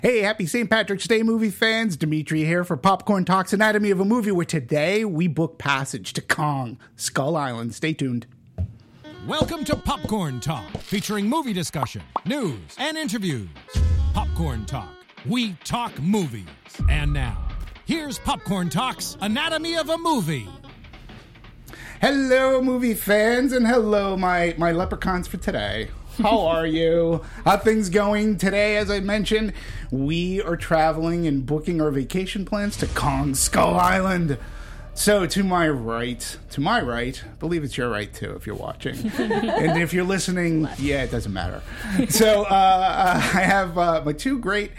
Hey, happy St. Patrick's Day, movie fans. Dimitri here for Popcorn Talks Anatomy of a Movie, where today we book passage to Kong, Skull Island. Stay tuned. Welcome to Popcorn Talk, featuring movie discussion, news, and interviews. Popcorn Talk. We talk movies. And now, here's Popcorn Talk's Anatomy of a Movie. Hello, movie fans, and hello, my leprechauns for today. How are you? How things going today? As I mentioned, we are traveling and booking our vacation plans to Kong Skull Island. So to my right, I believe it's your right too if you're watching. And if you're listening, yeah, it doesn't matter. So I have my two great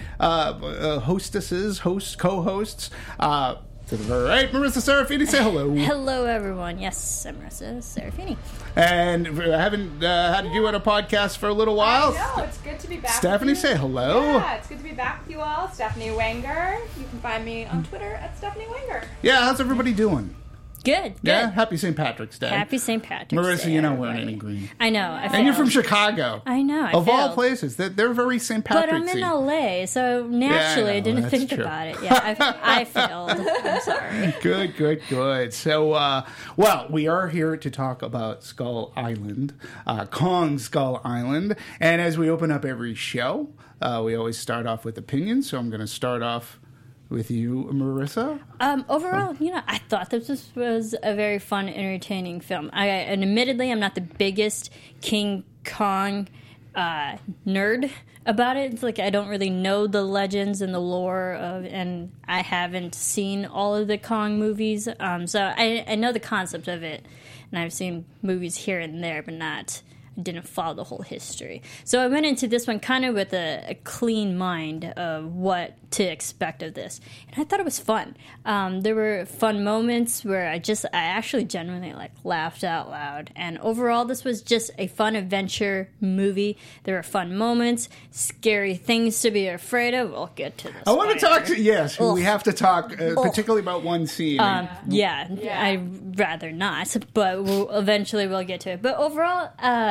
co-hosts. To the very right, Marissa Serafini, say hello. Hello, everyone. Yes, I'm Marissa Serafini. And I haven't had you on a podcast for a little while. I know, it's good to be back. Stephanie, say hello. Yeah, it's good to be back with you all. Stephanie Wenger. You can find me on Twitter at Stephanie Wenger. Yeah, how's everybody doing? Good. Yeah, happy St. Patrick's Day. Happy St. Patrick's Day. Marissa, you're not wearing any green. I know. And you're from Chicago. I know. Of all places, they're very St. Patrick's-y. But I'm in LA, so naturally I didn't think about it. Yeah, I failed. I'm sorry. Good. So, well, we are here to talk about Skull Island, Kong Skull Island. And as we open up every show, we always start off with opinions. So I'm going to start off with you, Marissa. Overall, I thought this was a very fun, entertaining film. And admittedly, I'm not the biggest King Kong nerd about it. It's like I don't really know the legends and the lore and I haven't seen all of the Kong movies. So I know the concept of it, and I've seen movies here and there, but I didn't follow the whole history. So I went into this one kind of with a clean mind of what to expect of this. And I thought it was fun. There were fun moments where I actually genuinely laughed out loud. And overall, this was just a fun adventure movie. There were fun moments, scary things to be afraid of. We'll get to this. I want to talk we have to talk particularly about one scene. Yeah, I'd rather not, but eventually we'll get to it. But overall,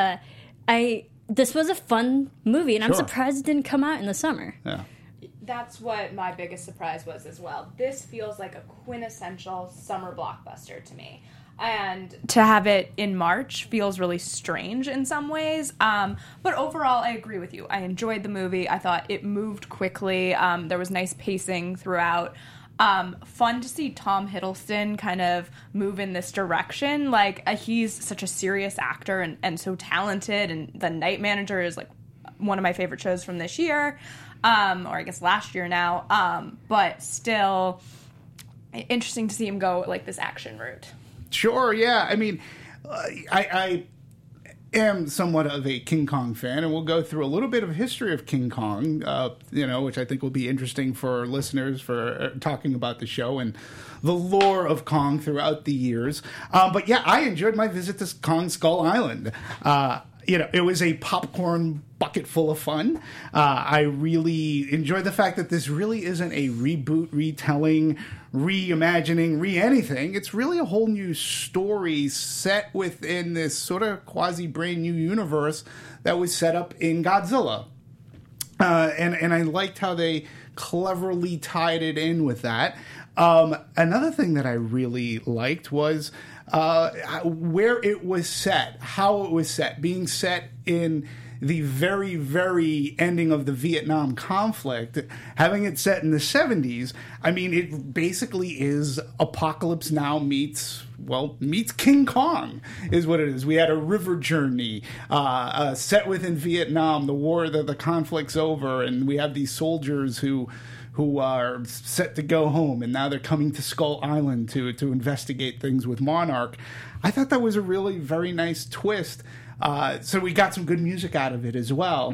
this was a fun movie, and I'm surprised it didn't come out in the summer. Yeah. That's what my biggest surprise was as well. This feels like a quintessential summer blockbuster to me. And to have it in March feels really strange in some ways. But overall, I agree with you. I enjoyed the movie. I thought it moved quickly. There was nice pacing throughout. Fun to see Tom Hiddleston kind of move in this direction. He's such a serious actor and so talented, and The Night Manager is one of my favorite shows from this year, or I guess last year now, but still interesting to see him go this action route. Sure, yeah. I mean, I am somewhat of a King Kong fan, and we'll go through a little bit of history of King Kong, which I think will be interesting for listeners for talking about the show and the lore of Kong throughout the years. But yeah, I enjoyed my visit to Kong Skull Island. It was a popcorn bucket full of fun. I really enjoyed the fact that this really isn't a reboot, retelling, reimagining, anything. It's really a whole new story set within this sort of quasi brand new universe that was set up in Godzilla. And I liked how they cleverly tied it in with that. Another thing that I really liked was where it was set, how it was set, being set in the very, very ending of the Vietnam conflict, having it set in the 70s. I mean, it basically is Apocalypse Now meets King Kong is what it is. We had a river journey set within Vietnam, the war, the conflict's over, and we have these soldiers who are set to go home, and now they're coming to Skull Island to investigate things with Monarch. I thought that was a really very nice twist. So we got some good music out of it as well.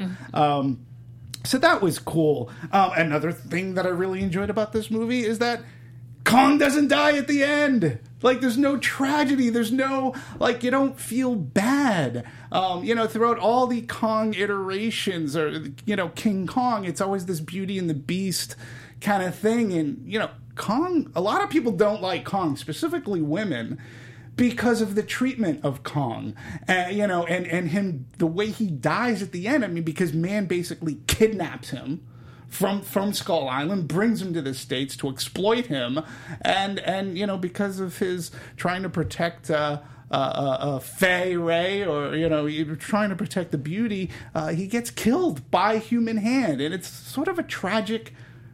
So that was cool. Another thing that I really enjoyed about this movie is that Kong doesn't die at the end. There's no tragedy. There's no, you don't feel bad. Throughout all the Kong iterations or, King Kong, it's always this Beauty and the Beast kind of thing. And, Kong, a lot of people don't like Kong, specifically women, because of the treatment of Kong, and him, the way he dies at the end. I mean, because man basically kidnaps him, from Skull Island, brings him to the States to exploit him, and you know, because of his trying to protect Fay Ray, or you know, trying to protect the beauty, he gets killed by human hand, and it's sort of a tragic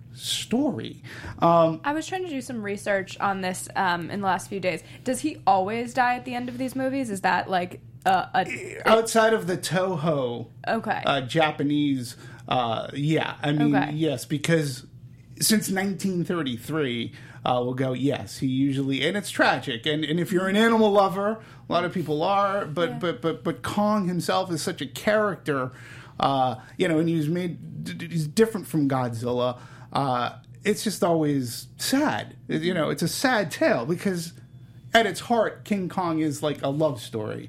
story. I was trying to do some research on this in the last few days. Does he always die at the end of these movies? Is that like outside of the Toho Japanese? Yeah, I mean, yes, because since 1933, we'll go, yes, he usually, and it's tragic, and if you're an animal lover, a lot of people are, but Kong himself is such a character, you know, and he's different from Godzilla. It's just always sad, you know, it's a sad tale, because at its heart, King Kong is like a love story.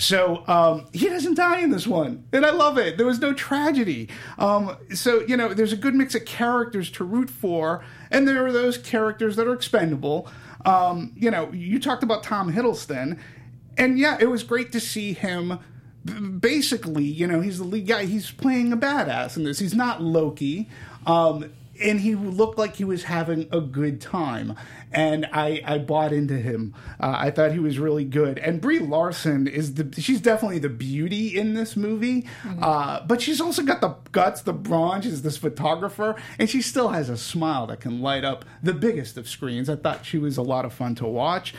So he doesn't die in this one, and I love it. There was no tragedy. So, you know, there's a good mix of characters to root for, and there are those characters that are expendable. You know, you talked about Tom Hiddleston, and yeah, it was great to see him. Basically, you know, he's the lead guy. He's playing a badass in this. He's not Loki. And he looked like he was having a good time. And I bought into him. I thought he was really good. And Brie Larson she's definitely the beauty in this movie. But she's also got the guts, the brawn. She's this photographer. And she still has a smile that can light up the biggest of screens. I thought she was a lot of fun to watch.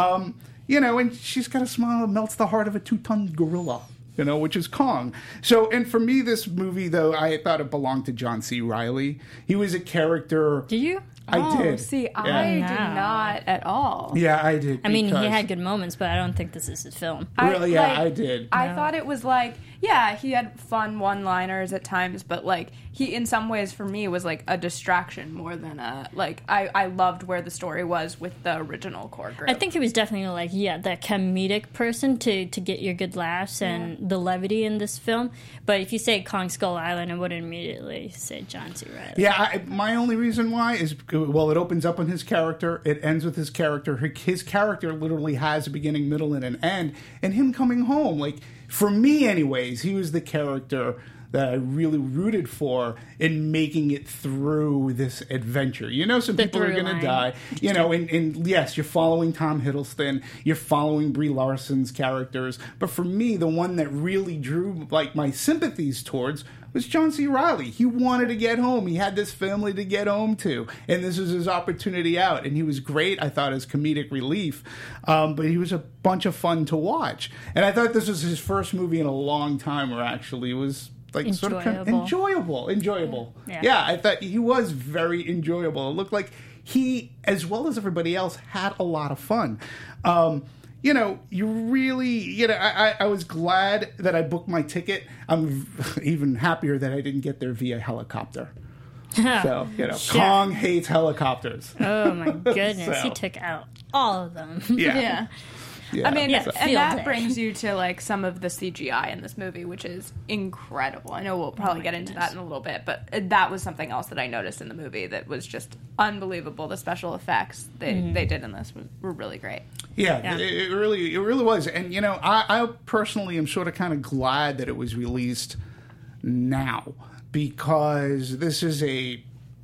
You know, and she's got a smile that melts the heart of a 2-ton gorilla. You know, which is Kong. So, and for me, this movie, though, I thought it belonged to John C. Reilly. He was a character. Do you? I did. See, I did not at all. Yeah, I did. I mean, he had good moments, but I don't think this is his film. Really? I did. I thought it was like, yeah, he had fun one-liners at times, but like he, in some ways, for me, was like a distraction more than a like. I loved where the story was with the original core group. I think he was definitely like that comedic person to get your good laughs and the levity in this film. But if you say Kong Skull Island, I wouldn't immediately say John C. Reilly. Yeah, my only reason why is, well, it opens up on his character, it ends with his character. His character literally has a beginning, middle, and an end, and him coming home, like, for me anyways, he was the character that I really rooted for in making it through this adventure. You know, some people are going to die. You know, and yes, you're following Tom Hiddleston, you're following Brie Larson's characters, but for me, the one that really drew like my sympathies towards was John C. Reilly. He wanted to get home. He had this family to get home to, and this was his opportunity out. And he was great, I thought, as comedic relief. But he was a bunch of fun to watch. And I thought this was his first movie in a long time where actually it was like enjoyable. sort of enjoyable. Yeah, I thought he was very enjoyable. It looked like he, as well as everybody else, had a lot of fun. You know, you really, you know, I was glad that I booked my ticket. I'm even happier that I didn't get there via helicopter. So, you know, Kong hates helicopters. Oh, my goodness. So. He took out all of them. Yeah. I mean, Yeah, and that day. brings you to like some of the CGI in this movie, which is incredible. I know we'll probably get into that in a little bit, but that was something else that I noticed in the movie that was just unbelievable. The special effects they did in this were really great. Yeah. It really was. And, you know, I personally am sort of kind of glad that it was released now, because this is a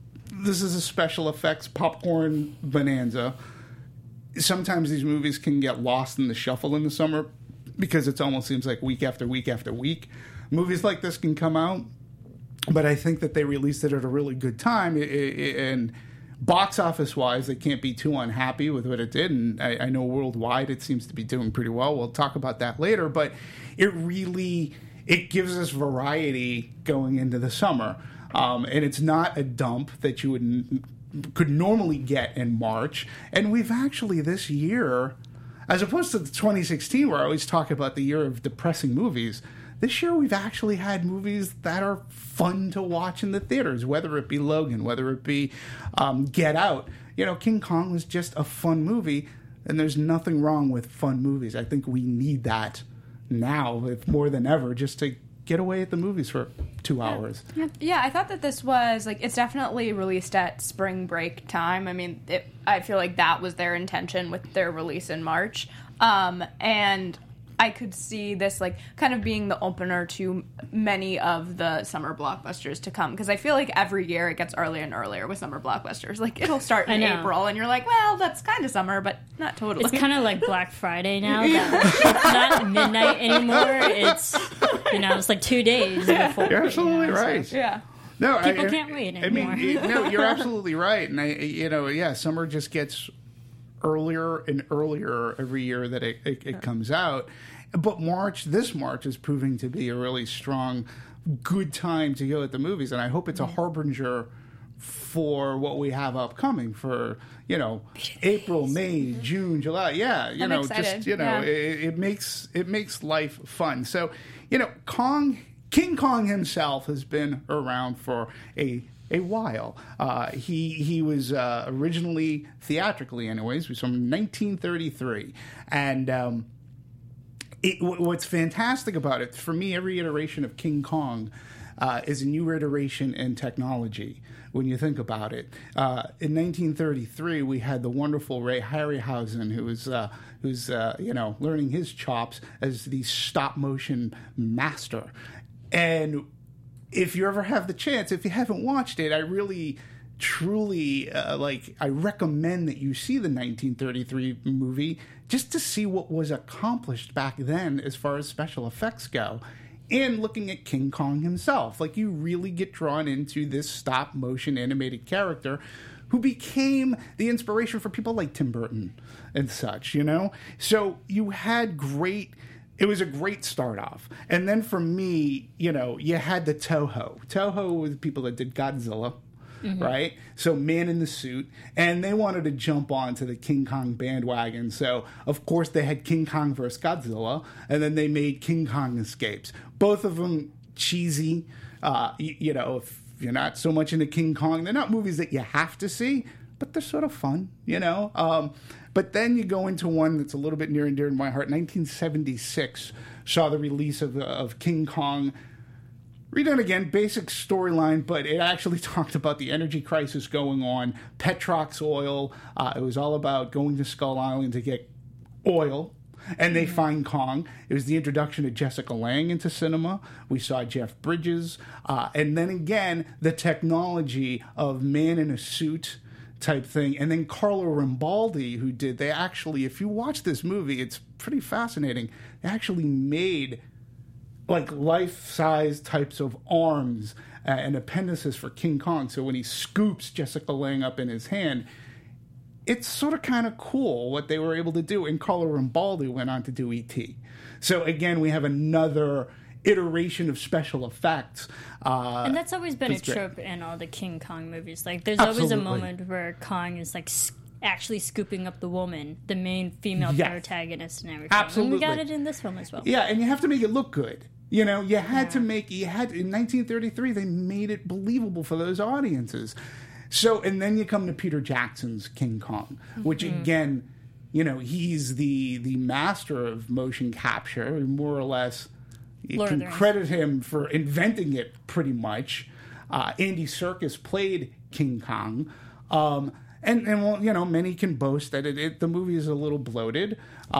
special effects popcorn bonanza. Sometimes these movies can get lost in the shuffle in the summer because it almost seems like week after week after week. Movies like this can come out, but I think that they released it at a really good time. And box office-wise, they can't be too unhappy with what it did. And I know worldwide it seems to be doing pretty well. We'll talk about that later. But it gives us variety going into the summer. And it's not a dump that you could normally get in March. And we've actually this year, as opposed to the 2016 where I always talk about the year of depressing movies, this year we've actually had movies that are fun to watch in the theaters, whether it be Logan, whether it be Get Out. You know, King Kong was just a fun movie, and there's nothing wrong with fun movies. I think we need that now, if more than ever, just to get away at the movies for 2 hours. Yeah, I thought that this was, like, it's definitely released at spring break time. I mean, I feel like that was their intention with their release in March. And I could see this like kind of being the opener to many of the summer blockbusters to come, because I feel like every year it gets earlier and earlier with summer blockbusters. Like it'll start in April and you're like, well, that's kind of summer, but not totally. It's kind of like Black Friday now. That it's not midnight anymore. It's it's like 2 days before. You're absolutely right. So, yeah. No, people can't wait anymore. I mean, no, you're absolutely right, and summer just gets earlier and earlier every year that it comes out. But this March is proving to be a really strong, good time to go at the movies, and I hope it's a harbinger for what we have upcoming for April, May, June, July. Yeah, I'm excited. It makes life fun. So King Kong himself has been around for a while. He was originally, theatrically anyways, was from 1933. And what's fantastic about it, for me, every iteration of King Kong is a new iteration in technology when you think about it. In 1933, we had the wonderful Ray Harryhausen, who's learning his chops as the stop-motion master. And if you ever have the chance, if you haven't watched it, I really, truly, I recommend that you see the 1933 movie just to see what was accomplished back then as far as special effects go. And looking at King Kong himself. Like, you really get drawn into this stop-motion animated character who became the inspiration for people like Tim Burton and such, So you had great... It was a great start off. And then for me, you had the Toho. Toho were the people that did Godzilla, right? So Man in the Suit. And they wanted to jump onto the King Kong bandwagon. So, of course, they had King Kong vs. Godzilla. And then they made King Kong Escapes. Both of them cheesy. If you're not so much into King Kong, they're not movies that you have to see, but they're sort of fun, But then you go into one that's a little bit near and dear to my heart. 1976 saw the release of King Kong. Redone again, basic storyline, but it actually talked about the energy crisis going on, Petrox oil. It was all about going to Skull Island to get oil, and they find Kong. It was the introduction of Jessica Lange into cinema. We saw Jeff Bridges. And then again, the technology of man in a suit type thing. And then Carlo Rambaldi, they actually, if you watch this movie, it's pretty fascinating. They actually made like life-size types of arms and appendices for King Kong. So when he scoops Jessica Lange up in his hand, it's sort of kind of cool what they were able to do. And Carlo Rambaldi went on to do E.T. So again, we have another iteration of special effects. And that's always been a trope in all the King Kong movies. Like, there's always a moment where Kong is like actually scooping up the woman, the main female protagonist, and everything. Absolutely. And we got it in this film as well. Yeah, and you have to make it look good. You had to make in 1933 they made it believable for those audiences. So, and then you come to Peter Jackson's King Kong, which again, he's the master of motion capture, more or less. You can credit him for inventing it pretty much. Andy Serkis played King Kong. And many can boast that the movie is a little bloated.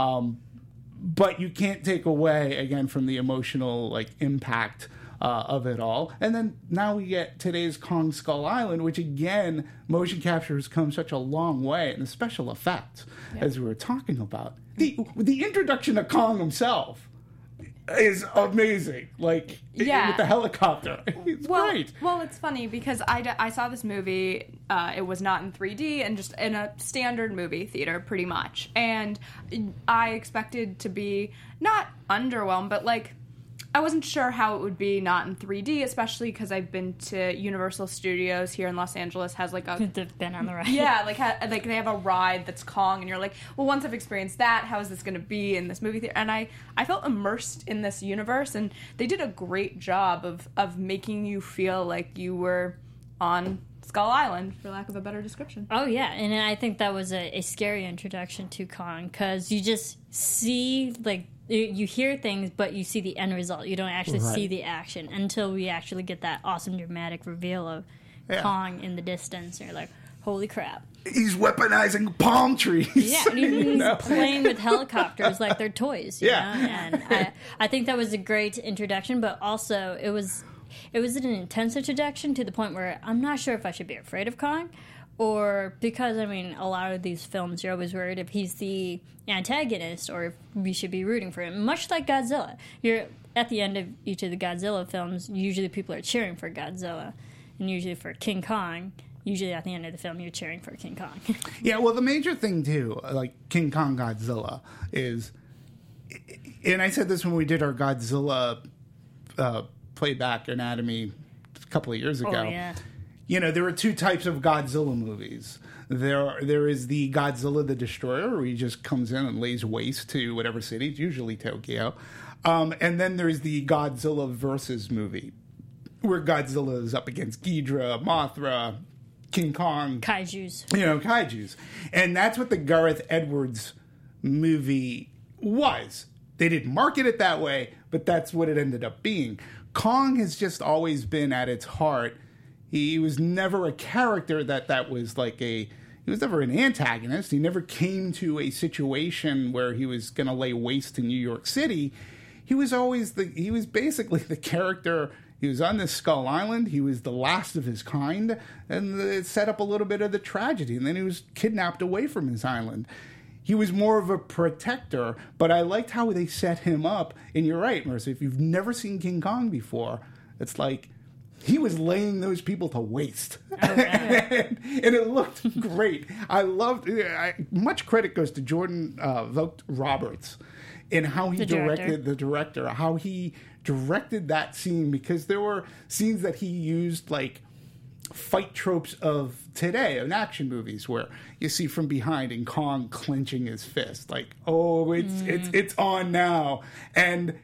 But you can't take away, again, from the emotional impact of it all. And then now we get today's Kong Skull Island, which, again, motion capture has come such a long way. And the special effects, as we were talking about. The introduction of Kong himself is amazing. With the helicopter. It's great. Well, it's funny because I saw this movie. It was not in 3D and just in a standard movie theater, pretty much. And I expected to be not underwhelmed, but I wasn't sure how it would be not in 3D, especially because I've been to Universal Studios here in Los Angeles. Has they've been on the ride. Yeah, they have a ride that's Kong, and you're like, well, once I've experienced that, how is this going to be in this movie theater? And I felt immersed in this universe, and they did a great job of making you feel like you were on Skull Island, for lack of a better description. Oh, yeah, and I think that was a scary introduction to Kong, because you just see, you hear things, but you see the end result. You don't actually see the action until we actually get that awesome dramatic reveal of Kong in the distance. And you're like, holy crap. He's weaponizing palm trees. Yeah, and he's playing with helicopters like they're toys. You know? And I think that was a great introduction, but also it was an intense introduction to the point where I'm not sure if I should be afraid of Kong, or because, I mean, a lot of these films, you're always worried if he's the antagonist or if we should be rooting for him. Much like Godzilla. You're at the end of each of the Godzilla films, usually people are cheering for Godzilla, and usually for King Kong. Usually at the end of the film, you're cheering for King Kong. Yeah, well, the major thing, too, like King Kong Godzilla, is... And I said this when we did our Godzilla playback anatomy a couple of years ago. Oh, yeah. You know, there are two types of Godzilla movies. There is the Godzilla the Destroyer, where he just comes in and lays waste to whatever city, it's usually Tokyo. And then there's the Godzilla versus movie, where Godzilla is up against Ghidorah, Mothra, King Kong. Kaijus. You know, kaijus. And that's what the Gareth Edwards movie was. They didn't market it that way, but that's what it ended up being. Kong has just always been at its heart. He was never a character that was like he was never an antagonist. He never came to a situation where he was going to lay waste to New York City. He was basically the character. He was on this Skull Island. He was the last of his kind, and it set up a little bit of the tragedy. And then he was kidnapped away from his island. He was more of a protector, but I liked how they set him up. And you're right, Marissa, if you've never seen King Kong before, it's like he was laying those people to waste. Oh, and it looked great. I loved much credit goes to Jordan Vogt-Roberts in how he directed how he directed that scene, because there were scenes that he used like fight tropes of today in action movies where you see from behind and Kong clenching his fist like, oh, it's on now. And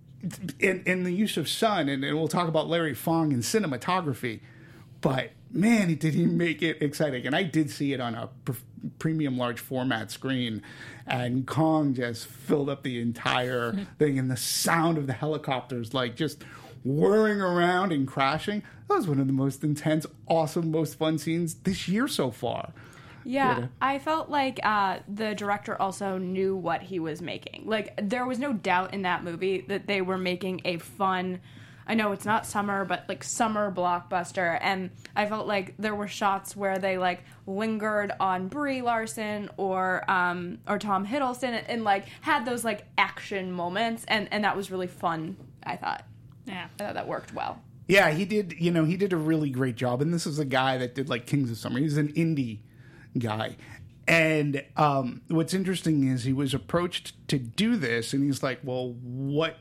in the use of sun, and we'll talk about Larry Fong and cinematography, but man, did he make it exciting. And I did see it on a premium large format screen, and Kong just filled up the entire thing, and the sound of the helicopters like just whirring around and crashing. That was one of the most intense, awesome, most fun scenes this year so far. Yeah, I felt like the director also knew what he was making. Like, there was no doubt in that movie that they were making a fun, I know it's not summer, but like summer blockbuster. And I felt like there were shots where they like lingered on Brie Larson or Tom Hiddleston and like had those like action moments. And that was really fun, I thought. Yeah. I thought that worked well. Yeah, he did a really great job. And this is a guy that did like Kings of Summer. He's an indie guy. And what's interesting is he was approached to do this, and he's like, well, what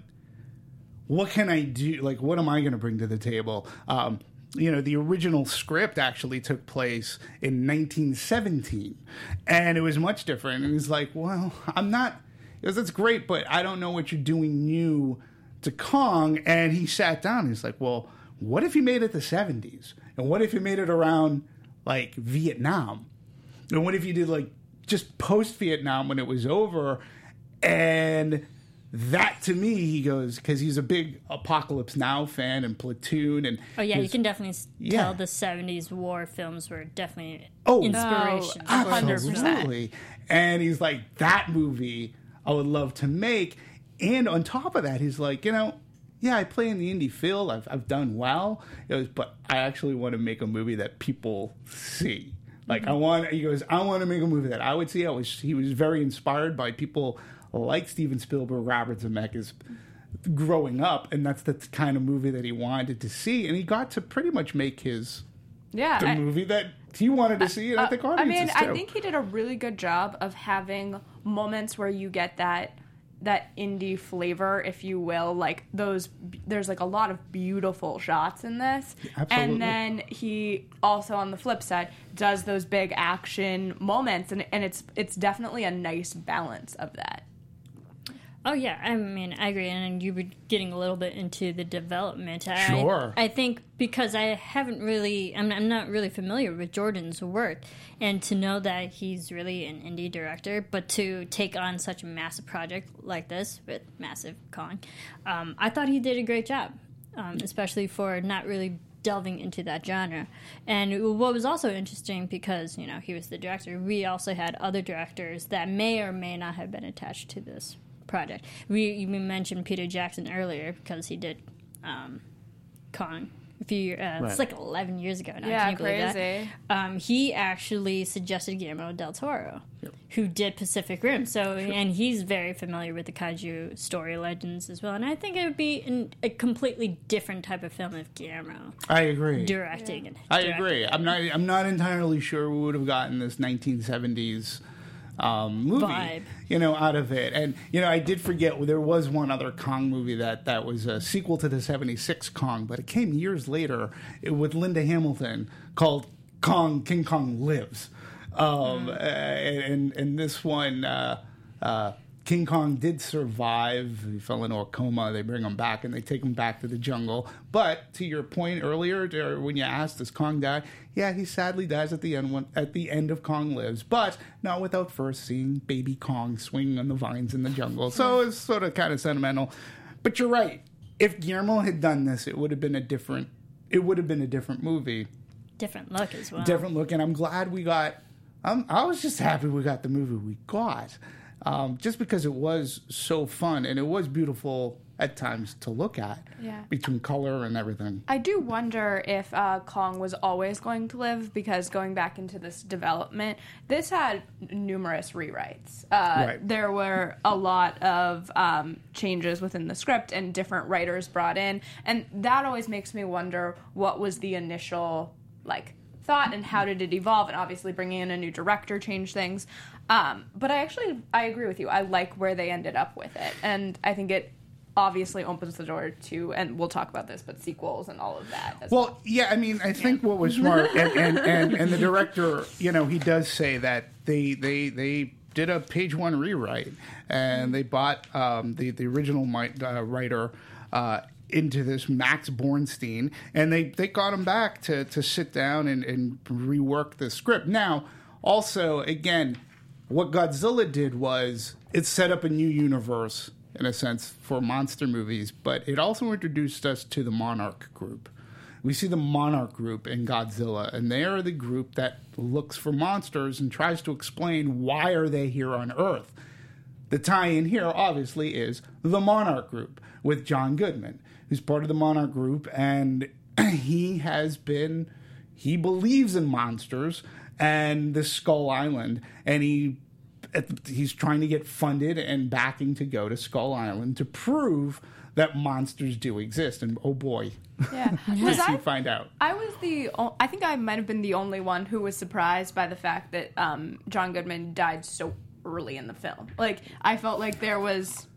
can I do? Like, what am I going to bring to the table? The original script actually took place in 1917, and it was much different. And he's like, well, I'm not, he goes, that's great, but I don't know what you're doing new to Kong. And he sat down and he's like, well, what if you made it the 70s? And what if you made it around like Vietnam? And what if you did like just post-Vietnam when it was over? And that, to me, he goes, because he's a big Apocalypse Now fan and Platoon. And oh, yeah, you can definitely tell the 70s war films were definitely inspiration. Oh, absolutely. And he's like, that movie I would love to make. And on top of that, he's like, I play in the indie field. I've done well. But I actually want to make a movie that people see. Like, I want to make a movie that I would see. He was very inspired by people like Steven Spielberg, Robert Zemeckis growing up, and that's the kind of movie that he wanted to see. And he got to pretty much make the movie that he wanted to see, and I think audiences too. I think he did a really good job of having moments where you get that indie flavor, if you will, like there's like a lot of beautiful shots in this. Absolutely. And then he also, on the flip side, does those big action moments, and it's definitely a nice balance of that. Oh, yeah. I mean, I agree. And you were getting a little bit into the development. Sure. I think because I'm not really familiar with Jordan's work, and to know that he's really an indie director, but to take on such a massive project like this with Massive Kong, I thought he did a great job, especially for not really delving into that genre. And what was also interesting, because, you know, he was the director, we also had other directors that may or may not have been attached to this project. We mentioned Peter Jackson earlier because he did Kong. It's like 11 years ago now. Yeah, Can you believe crazy. that? He actually suggested Guillermo del Toro, who did Pacific Rim. And he's very familiar with the kaiju story legends as well. And I think it would be a completely different type of film if Guillermo I agree. directing it. I agree. I'm not entirely sure we would have gotten this 1970s movie, Vibe. you know, out of it. And, you know, I did forget, there was one other Kong movie that was a sequel to the 76 Kong, but it came years later with Linda Hamilton called King Kong Lives. And this one, King Kong did survive. He fell into a coma. They bring him back and they take him back to the jungle. But to your point earlier, when you asked, does Kong die? Yeah, he sadly dies at the end of Kong Lives, but not without first seeing baby Kong swinging on the vines in the jungle. So it's sort of kind of sentimental. But you're right. If Guillermo had done this, it would have been a different movie. Different look as well. Different look, and I'm glad we got. I was just happy we got the movie we got. Just because it was so fun and it was beautiful at times to look at, between color and everything. I do wonder if Kong was always going to live, because going back into this development, this had numerous rewrites. Right. There were a lot of changes within the script and different writers brought in, and that always makes me wonder what was the initial thought and how did it evolve, and obviously bringing in a new director changed things. But I agree with you. I like where they ended up with it, and I think it obviously opens the door to, and we'll talk about this, but sequels and all of that. Well, yeah, I mean, I think what was smart, and the director, you know, he does say that they did a page one rewrite, and they bought the original writer into this Max Bornstein, and they got him back to sit down and rework the script. Now, also, again, what Godzilla did was it set up a new universe, in a sense, for monster movies, but it also introduced us to the Monarch Group. We see the Monarch Group in Godzilla, and they are the group that looks for monsters and tries to explain why are they here on Earth. The tie-in here, obviously, is the Monarch Group with John Goodman, who's part of the Monarch Group, and he believes in monsters and the Skull Island, and he's trying to get funded and backing to go to Skull Island to prove that monsters do exist. And oh boy, does he find out. I think I might have been the only one who was surprised by the fact that John Goodman died so early in the film. I felt like there was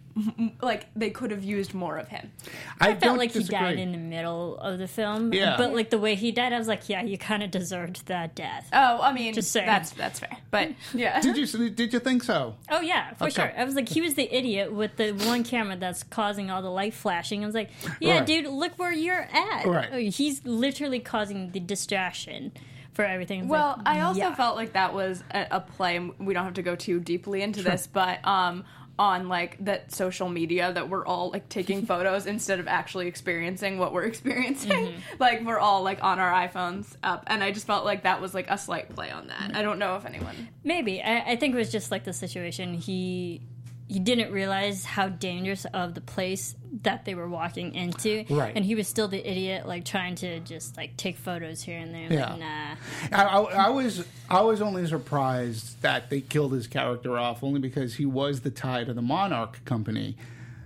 they could have used more of him. I felt like he died in the middle of the film. Yeah. But the way he died, I was like, yeah, you kind of deserved that death. Oh, I mean, just saying. That's fair. But yeah. Did you think so? Oh yeah, for sure. I was like, he was the idiot with the one camera that's causing all the light flashing. I was like, yeah, right. Dude, look where you're at. Right. He's literally causing the distraction for everything. It's well, I also felt like that was a play. We don't have to go too deeply into this, but on that social media that we're all taking photos instead of actually experiencing what we're experiencing. We're all on our iPhones up, and I just felt like that was a slight play on that. I don't know if anyone maybe. I think it was just the situation. He didn't realize how dangerous of the place that they were walking into, right? And he was still the idiot, trying to just take photos here and there. Yeah. Nah. I was only surprised that they killed his character off only because he was the tie to the Monarch Company,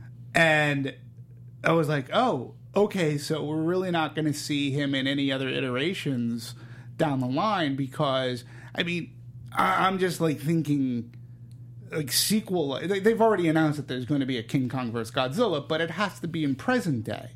and I was like, oh, okay, so we're really not going to see him in any other iterations down the line, because I mean, I'm just thinking. Sequel, they've already announced that there's going to be a King Kong vs. Godzilla, but it has to be in present day,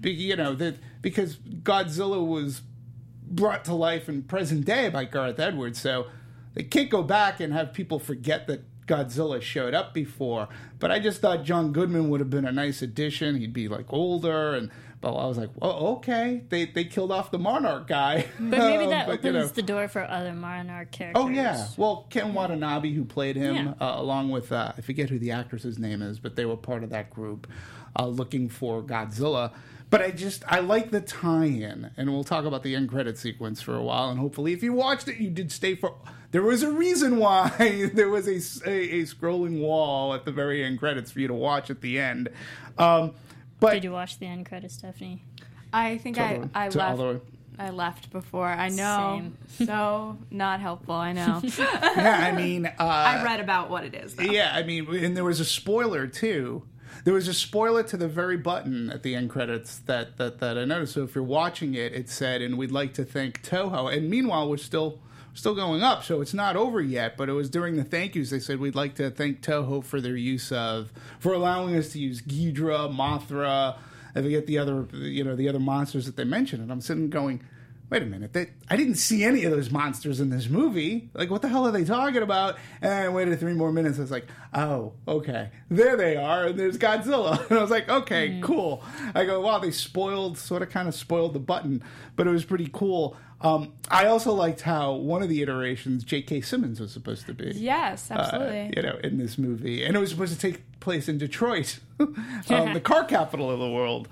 because Godzilla was brought to life in present day by Gareth Edwards, so they can't go back and have people forget that Godzilla showed up before. But I just thought John Goodman would have been a nice addition. He'd be older, but I was like, oh, okay, they killed off the Monarch guy. But maybe that opens the door for other Monarch characters. Oh yeah, well, Ken Watanabe, who played him, along with I forget who the actress's name is, but they were part of that group looking for Godzilla. But I like the tie-in, and we'll talk about the end credit sequence for a while, and hopefully if you watched it, you did stay for... There was a reason why there was a scrolling wall at the very end credits for you to watch at the end. But Did you watch the end credits, Stephanie? I think I left before. I know. Same. So not helpful, I know. yeah, I mean... I read about what it is, though. Yeah, I mean, and there was a spoiler, too. There was a spoiler to the very button at the end credits that I noticed. So if you're watching it, it said, and we'd like to thank Toho. And meanwhile, we're still going up, so it's not over yet. But it was during the thank yous, they said, we'd like to thank Toho for their for allowing us to use Ghidra, Mothra, I forget the other monsters that they mentioned. And I'm sitting going, wait a minute, I didn't see any of those monsters in this movie. Like, what the hell are they talking about? And I waited 3 more minutes. I was like, oh, okay. There they are. And there's Godzilla. And I was like, okay, cool. I go, wow, they kind of spoiled the button. But it was pretty cool. I also liked how one of the iterations, J.K. Simmons was supposed to be. Yes, absolutely. In this movie. And it was supposed to take place in Detroit, the car capital of the world.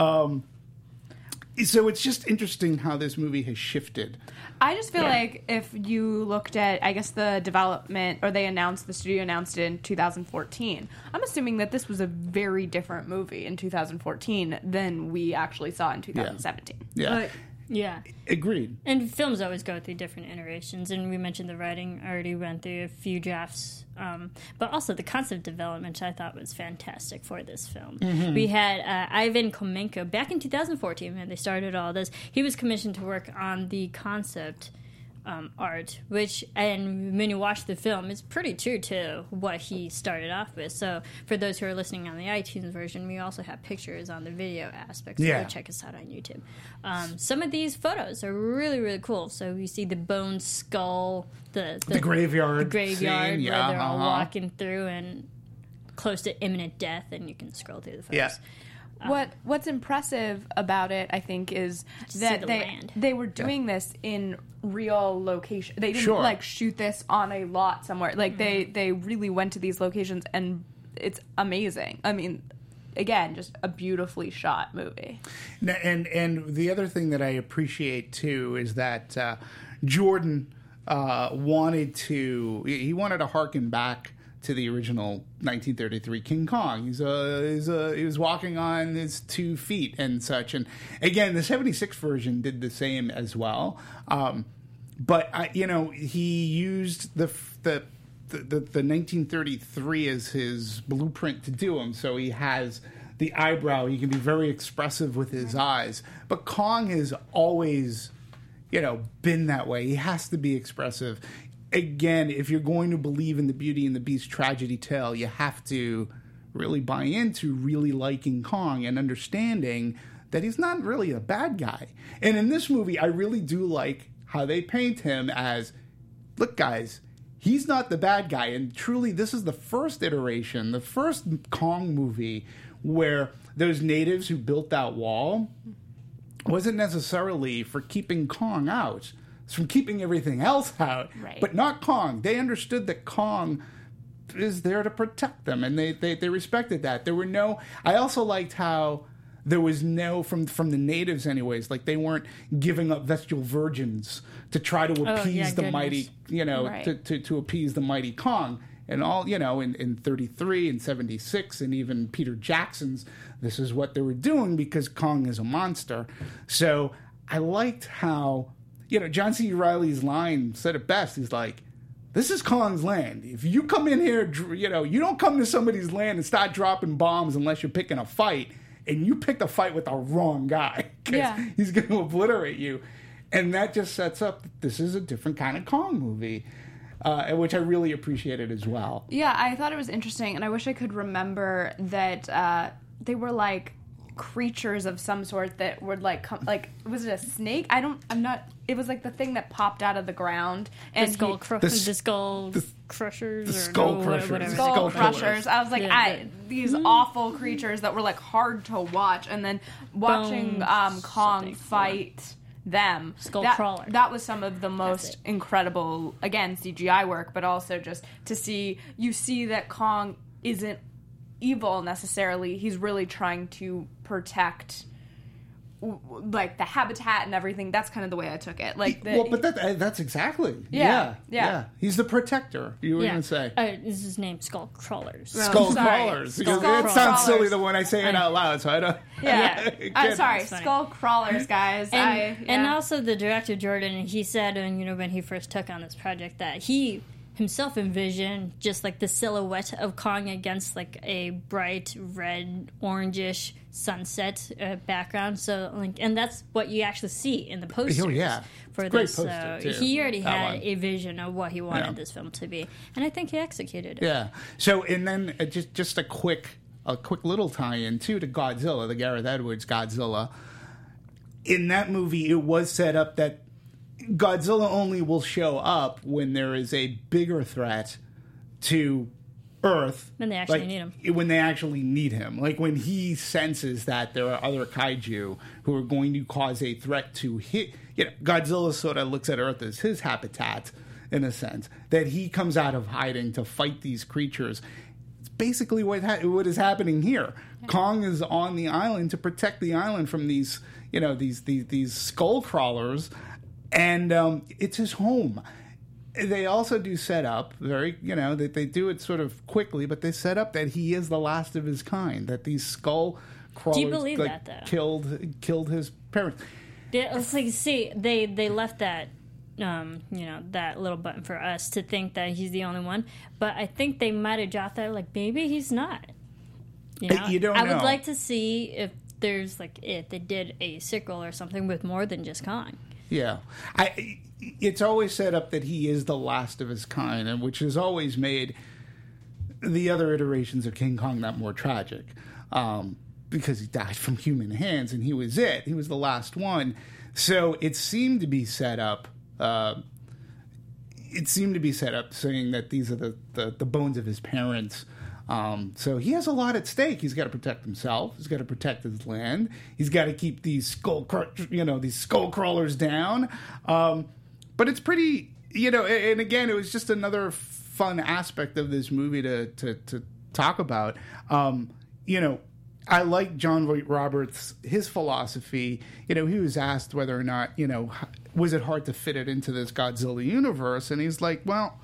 So it's just interesting how this movie has shifted. I just feel like if you looked at, I guess, the development, or the studio announced it in 2014, I'm assuming that this was a very different movie in 2014 than we actually saw in 2017. Yeah. Yeah. Agreed. And films always go through different iterations, and we mentioned the writing already went through a few drafts, but also the concept development I thought was fantastic for this film. Mm-hmm. We had Ivan Komenko back in 2014 when they started all this. He was commissioned to work on the concept art, which, and when you watch the film, is pretty true to what he started off with. So for those who are listening on the iTunes version, we also have pictures on the video aspect, so go check us out on YouTube. Some of these photos are really, really cool. So you see the bone skull, the graveyard scene, where they're all uh-huh. walking through and close to imminent death, and you can scroll through the photos. Yeah. What's impressive about it, I think, is that they were doing this in real location. They didn't shoot this on a lot somewhere. Like they really went to these locations, and it's amazing. I mean, again, just a beautifully shot movie. And the other thing that I appreciate too is that Jordan wanted to harken back to the original 1933 King Kong. He was walking on his 2 feet and such. And again, the 76 version did the same as well. But he used the 1933 as his blueprint to do him. So he has the eyebrow. He can be very expressive with his eyes. But Kong has always, been that way. He has to be expressive. Again, if you're going to believe in the Beauty and the Beast tragedy tale, you have to really buy into really liking Kong and understanding that he's not really a bad guy. And in this movie, I really do like how they paint him as, look, guys, he's not the bad guy. And truly, this is the first iteration, the first Kong movie where those natives who built that wall wasn't necessarily for keeping Kong out. It's from keeping everything else out, but not Kong. They understood that Kong is there to protect them, and they respected that. There were no... I also liked how there was no... From the natives anyways, like they weren't giving up Vestal virgins to try to appease the mighty... to appease the mighty Kong. And all, in 33 and 76 and even Peter Jackson's, this is what they were doing because Kong is a monster. So I liked how... John C. Reilly's line said it best. He's like, this is Kong's land. If you come in here, you don't come to somebody's land and start dropping bombs unless you're picking a fight. And you picked a fight with the wrong guy. Yeah. He's going to obliterate you. And that just sets up that this is a different kind of Kong movie, which I really appreciated as well. Yeah, I thought it was interesting. And I wish I could remember that they were like creatures of some sort that would was it a snake? It was like the thing that popped out of the ground, and the skull crushers, whatever. Skull crushers. I was like, these awful creatures that were like hard to watch, and then watching Kong fight them. Skullcrawler. That was some of the most incredible, again, CGI work, but also just to see that Kong isn't evil necessarily. He's really trying to protect like the habitat and everything. That's kind of the way I took it. Like, but that's exactly. Yeah. He's the protector. You were going to say. Is his name Skull Crawlers? Skull Crawlers. It sounds silly the when I say it out loud, so I don't. Yeah. I'm sorry, Skull Crawlers, guys. And also the director Jordan, he said, when he first took on this project, that he himself envisioned just like the silhouette of Kong against like a bright red orangish sunset background. So and that's what you actually see in the posters for this. So he already had a vision of what he wanted this film to be, and I think he executed it. Yeah. So and then just a quick little tie-in too to Godzilla, the Gareth Edwards Godzilla. In that movie, it was set up that Godzilla only will show up when there is a bigger threat to Earth. When they actually need him. When they actually need him. Like when he senses that there are other kaiju who are going to cause a threat to hit. Godzilla sort of looks at Earth as his habitat, in a sense. That he comes out of hiding to fight these creatures. It's basically what is happening here. Yeah. Kong is on the island to protect the island from these, these skull crawlers. And it's his home. They also do set up that they do it sort of quickly, but they set up that he is the last of his kind. That these skull crawlers, do you believe that though? Killed his parents. Yeah, it's like they left that that little button for us to think that he's the only one, but I think they might have dropped that like maybe he's not. You don't know. I would like to see if there's if they did a sequel or something with more than just Kong. Yeah. It's always set up that he is the last of his kind, and which has always made the other iterations of King Kong that more tragic, because he died from human hands, and he was it. He was the last one. So it seemed to be set up. Saying that these are the bones of his parents. So he has a lot at stake. He's got to protect himself. He's got to protect his land. He's got to keep these skull crawlers down. But it's pretty, and again, it was just another fun aspect of this movie to talk about. I like John Voight Roberts, his philosophy. He was asked whether or not, was it hard to fit it into this Godzilla universe? And he's like, well,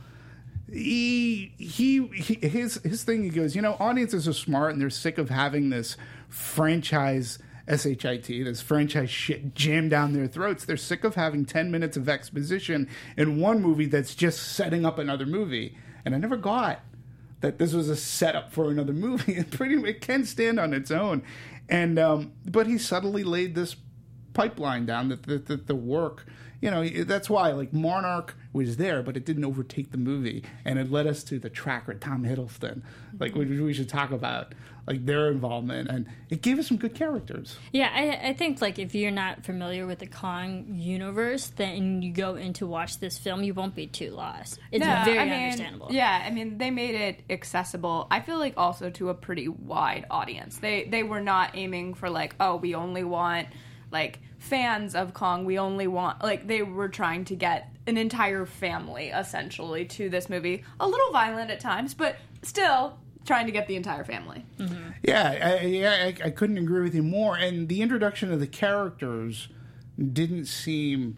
his thing, he goes, audiences are smart and they're sick of having this franchise SHIT, this franchise shit jammed down their throats. They're sick of having 10 minutes of exposition in one movie that's just setting up another movie. And I never got that this was a setup for another movie. It can stand on its own. And but he subtly laid this pipeline down that the work, that's why Monarch was there, but it didn't overtake the movie, and it led us to the tracker, Tom Hiddleston, we should talk about their involvement, and it gave us some good characters. Yeah, I think if you're not familiar with the Kong universe, then you go in to watch this film, you won't be too lost. It's very understandable. Yeah, they made it accessible. I feel also to a pretty wide audience. They were not aiming for we only want fans of Kong. We only want they were trying to get an entire family essentially to this movie. A little violent at times, but still trying to get the entire family. Mm-hmm. Yeah, I couldn't agree with you more. And the introduction of the characters didn't seem.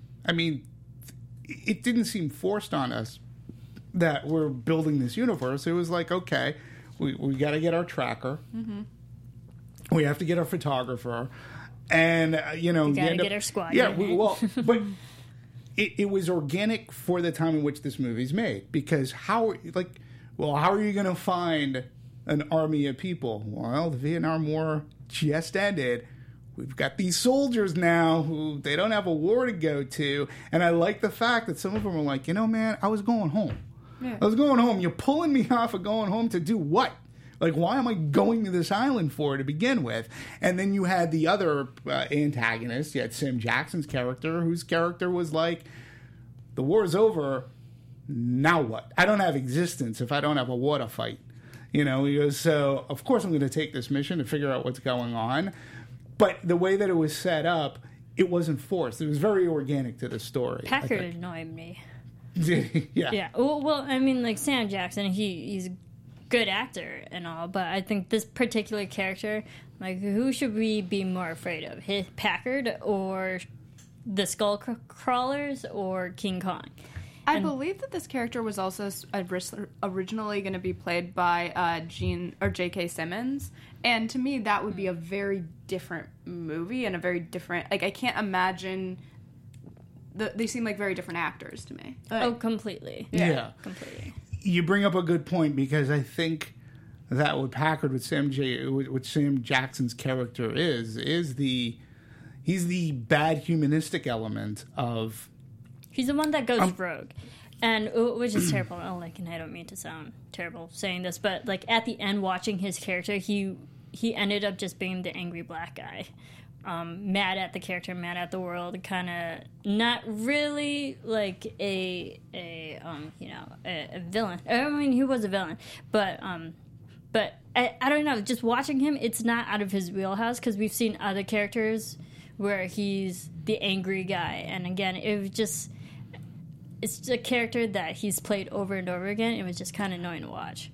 It didn't seem forced on us that we're building this universe. It was okay, we got to get our tracker. Mm-hmm. We have to get our photographer. And, we gotta get our squad. Yeah, but it was organic for the time in which this movie's made. Because how are you going to find an army of people? Well, the Vietnam War just ended. We've got these soldiers now who they don't have a war to go to. And I like the fact that some of them are man, I was going home. Yeah. I was going home. You're pulling me off of going home to do what? Why am I going to this island for to begin with? And then you had the other antagonist. You had Sam Jackson's character, whose character was the war's over, now what? I don't have existence if I don't have a water fight. He goes, so of course I'm going to take this mission to figure out what's going on. But the way that it was set up, it wasn't forced. It was very organic to the story. Packard annoyed me. Yeah. Yeah. Well, Sam Jackson, he's good actor and all, but I think this particular character, Like, who should we be more afraid of? Packard or the Skull Crawlers or King Kong? I believe that this character was also originally going to be played by J.K. Simmons, and to me that would be a very different movie and a very different. Like, I can't imagine. They seem like very different actors to me. Completely. Yeah. Completely. You bring up a good point, because I think that what Packard with Sam Jackson's character is he's the bad humanistic element of. He's the one that goes rogue, and which is terrible. And I don't mean to sound terrible saying this, but like at the end, watching his character, he ended up just being the angry black guy, mad at the character, mad at the world, kind of not really like a villain. I mean, he was a villain, but I don't know. Just watching him, it's not out of his wheelhouse, because we've seen other characters where he's the angry guy, and again, it's a character that he's played over and over again. It was just kind of annoying to watch.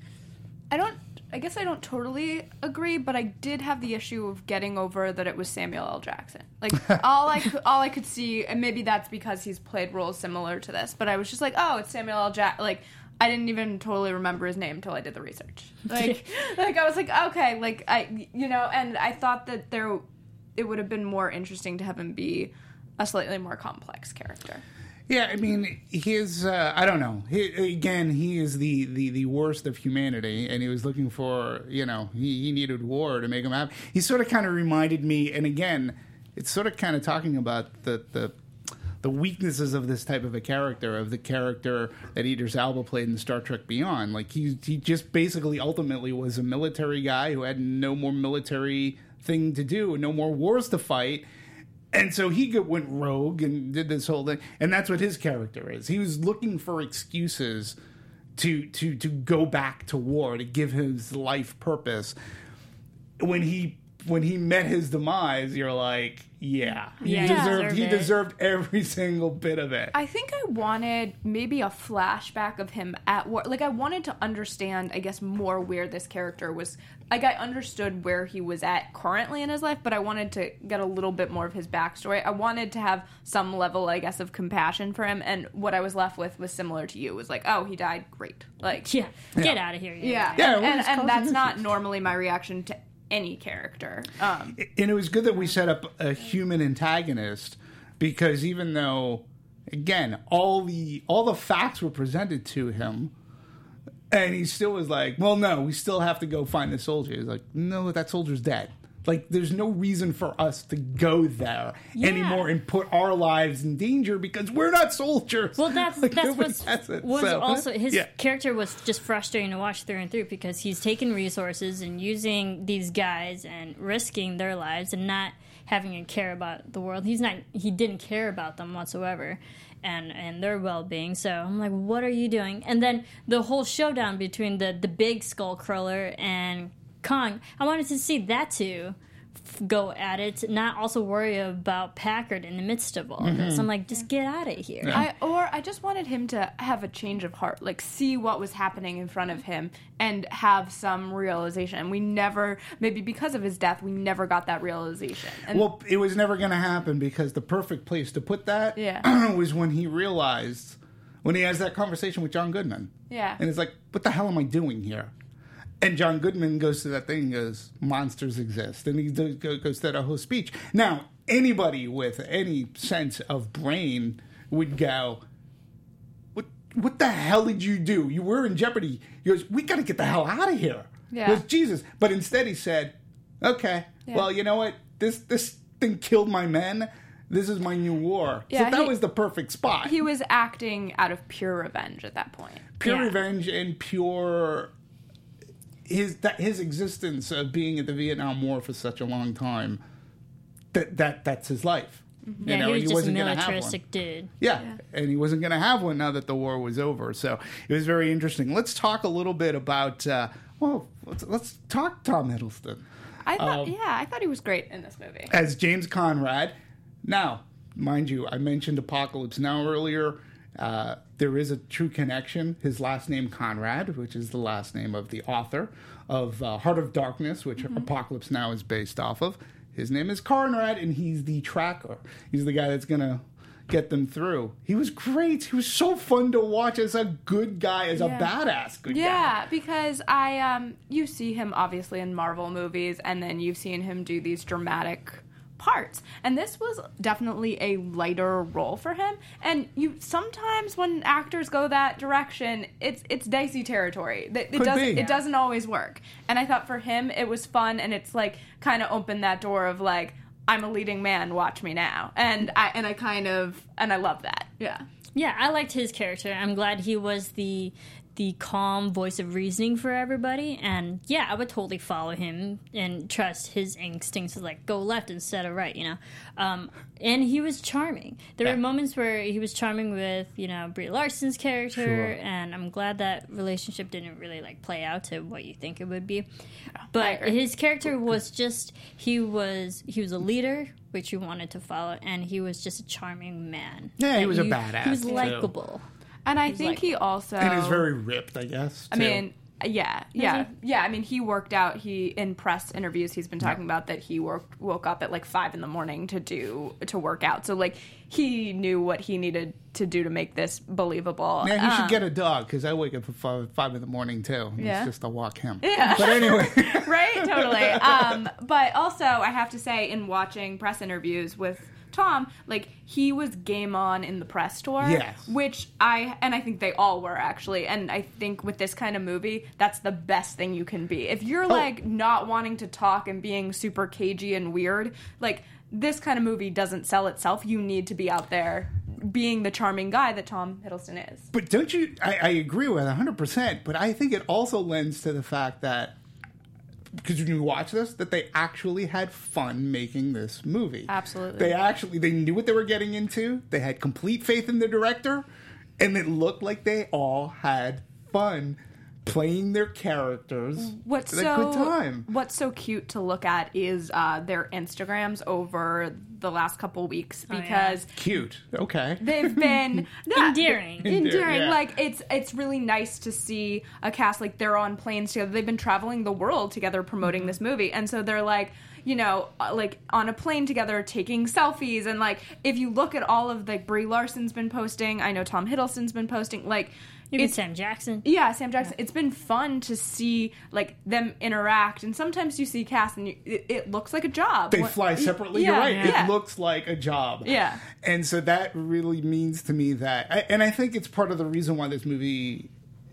I guess I don't totally agree, but I did have the issue of getting over that it was Samuel L. Jackson. Like, all I could see, and maybe that's because he's played roles similar to this, but I was just like, oh, it's Samuel L. Jackson. Like, I didn't even totally remember his name until I did the research. Like I was like, okay, like, and I thought that it would have been more interesting to have him be a slightly more complex character. Yeah, I mean, I don't know. He is the worst of humanity, and he was looking for, he needed war to make him happy. He sort of kind of reminded me, and again, it's sort of kind of talking about the weaknesses of this type of a character, of the character that Idris Elba played in Star Trek Beyond. Like, he just basically ultimately was a military guy who had no more military thing to do, no more wars to fight. And so he went rogue and did this whole thing. And that's what his character is. He was looking for excuses to go back to war, to give his life purpose. When he met his demise, you're like, he deserved every single bit of it. I think I wanted maybe a flashback of him at war. Like, I wanted to understand, I guess, more where this character was. Like, I understood where he was at currently in his life, but I wanted to get a little bit more of his backstory. I wanted to have some level, I guess, of compassion for him, and what I was left with was similar to you. It was like, oh, he died, great. Like, get out of here. And that's not normally my reaction to any character. And it was good that we set up a human antagonist, because even though, again, all the facts were presented to him, and he still was like, well, no, we still have to go find the soldier. He's like, no, that soldier's dead. Like, there's no reason for us to go there anymore and put our lives in danger, because we're not soldiers. Well, that's also his character was just frustrating to watch through and through, because he's taking resources and using these guys and risking their lives and not having to care about the world. He didn't care about them whatsoever and their well-being. So I'm like, what are you doing? And then the whole showdown between the big skull crawler and Kong, I wanted to see that two go at it, not also worry about Packard in the midst of all this. I'm like, just get out of here. I just wanted him to have a change of heart, like see what was happening in front of him and have some realization. And we never, maybe because of his death, we never got that realization. And well, it was never going to happen, because the perfect place to put that was when he realized, when he has that conversation with John Goodman. Yeah. And it's like, what the hell am I doing here? And John Goodman goes to that thing and goes, monsters exist. And he goes to that whole speech. Now, anybody with any sense of brain would go, what the hell did you do? You were in jeopardy. He goes, we got to get the hell out of here. Yeah. He goes, Jesus. But instead he said, okay, well, you know what? This thing killed my men. This is my new war. Yeah, so that was the perfect spot. He was acting out of pure revenge at that point. Pure revenge and pure... His existence of being at the Vietnam War for such a long time, that's his life. Mm-hmm. He was just a militaristic dude. Yeah, and he wasn't going to have one now that the war was over. So it was very interesting. Let's talk a little bit about. Let's talk Tom Hiddleston. I thought he was great in this movie as James Conrad. Now, mind you, I mentioned Apocalypse Now earlier. there is a true connection. His last name, Conrad, which is the last name of the author of Heart of Darkness, which Apocalypse Now is based off of. His name is Conrad, and he's the tracker. He's the guy that's going to get them through. He was great. He was so fun to watch as a good guy, as a badass good guy. Yeah, because you see him obviously in Marvel movies, and then you've seen him do these dramatic parts. And this was definitely a lighter role for him. And you sometimes when actors go that direction, it's dicey territory. It doesn't always work. And I thought for him it was fun, and it's like kind of opened that door of like, I'm a leading man, watch me now. And I love that. Yeah. Yeah, I liked his character. I'm glad he was the calm voice of reasoning for everybody. And yeah, I would totally follow him and trust his instincts to like go left instead of right, you know. And he was charming. There were moments where he was charming with, you know, Brie Larson's character, and I'm glad that relationship didn't really like play out to what you think it would be. But his character was just he was a leader, which you wanted to follow, and he was just a charming man. Yeah, he was a badass. He was likable. And I think he also... And he's very ripped, I guess, too. I mean, yeah. I mean, he worked out. In press interviews, he's been talking about that he woke up at like 5 a.m. to work out. So, like, he knew what he needed to do to make this believable. Yeah, he should get a dog, because I wake up at 5 in the morning, too. Yeah. It's just to walk him. Yeah. But anyway. Right? Totally. But also, I have to say, in watching press interviews with Tom, like, he was game on in the press tour. Yes. Which I think they all were, actually. And I think with this kind of movie, that's the best thing you can be. If you're, like, not wanting to talk and being super cagey and weird, like, this kind of movie doesn't sell itself. You need to be out there being the charming guy that Tom Hiddleston is. But don't you... I agree with 100%, but I think it also lends to the fact that, because when you watch this, that they actually had fun making this movie. Absolutely. They knew what they were getting into. They had complete faith in the director, and it looked like they all had fun playing their characters. What's a good time. What's so cute to look at is their Instagrams over the last couple weeks, because cute. Okay. they've been endearing. Yeah. Like it's really nice to see a cast, like, they're on planes together. They've been traveling the world together promoting this movie, and so they're like, you know, like on a plane together taking selfies. And like, if you look at all of, like, Brie Larson's been posting, I know Tom Hiddleston's been posting, like, Even Sam Jackson. Yeah, Sam Jackson. Yeah. It's been fun to see, like, them interact. And sometimes you see cast and it looks like a job. They fly separately. Yeah, you're right. yeah. It looks like a job. Yeah. And so that really means to me that... And I think it's part of the reason why this movie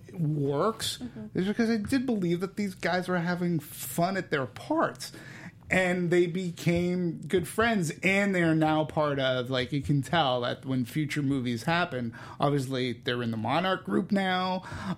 works, is because I did believe that these guys were having fun at their parts. And they became good friends, and they are now part of, like, you can tell that when future movies happen, obviously they're in the Monarch group now,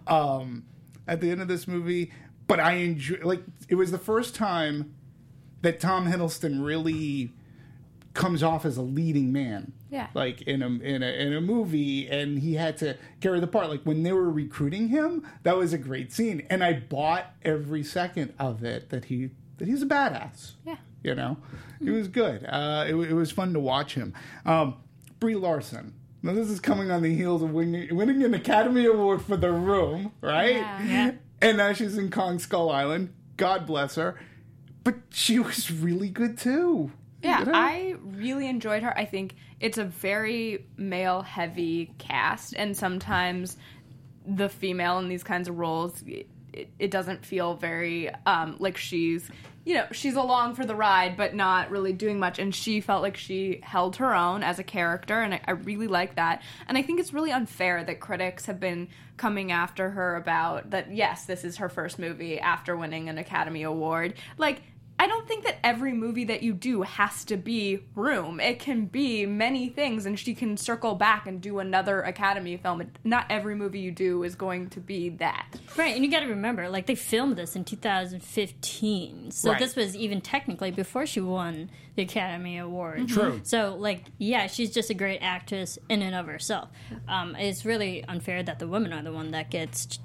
at the end of this movie. But I enjoy, like, it was the first time that Tom Hiddleston really comes off as a leading man. Yeah. Like, in a movie, and he had to carry the part. Like, when they were recruiting him, that was a great scene. And I bought every second of it that he's a badass. Yeah. You know? It was good. It was fun to watch him. Brie Larson. Now, this is coming on the heels of winning an Academy Award for The Room, right? Yeah. And now she's in Kong Skull Island. God bless her. But she was really good, too. Yeah, You know? I really enjoyed her. I think it's a very male-heavy cast, and sometimes the female in these kinds of roles... It doesn't feel very like she's along for the ride, but not really doing much. And she felt like she held her own as a character, and I really like that. And I think it's really unfair that critics have been coming after her about that. Yes, this is her first movie after winning an Academy Award. Like, I don't think that every movie that you do has to be Room. It can be many things, and she can circle back and do another Academy film. Not every movie you do is going to be that. Right, and you got to remember, like, they filmed this in 2015, so Right. this was even technically before she won the Academy Award. True. So, like, yeah, she's just a great actress in and of herself. It's really unfair that the women are the one that gets,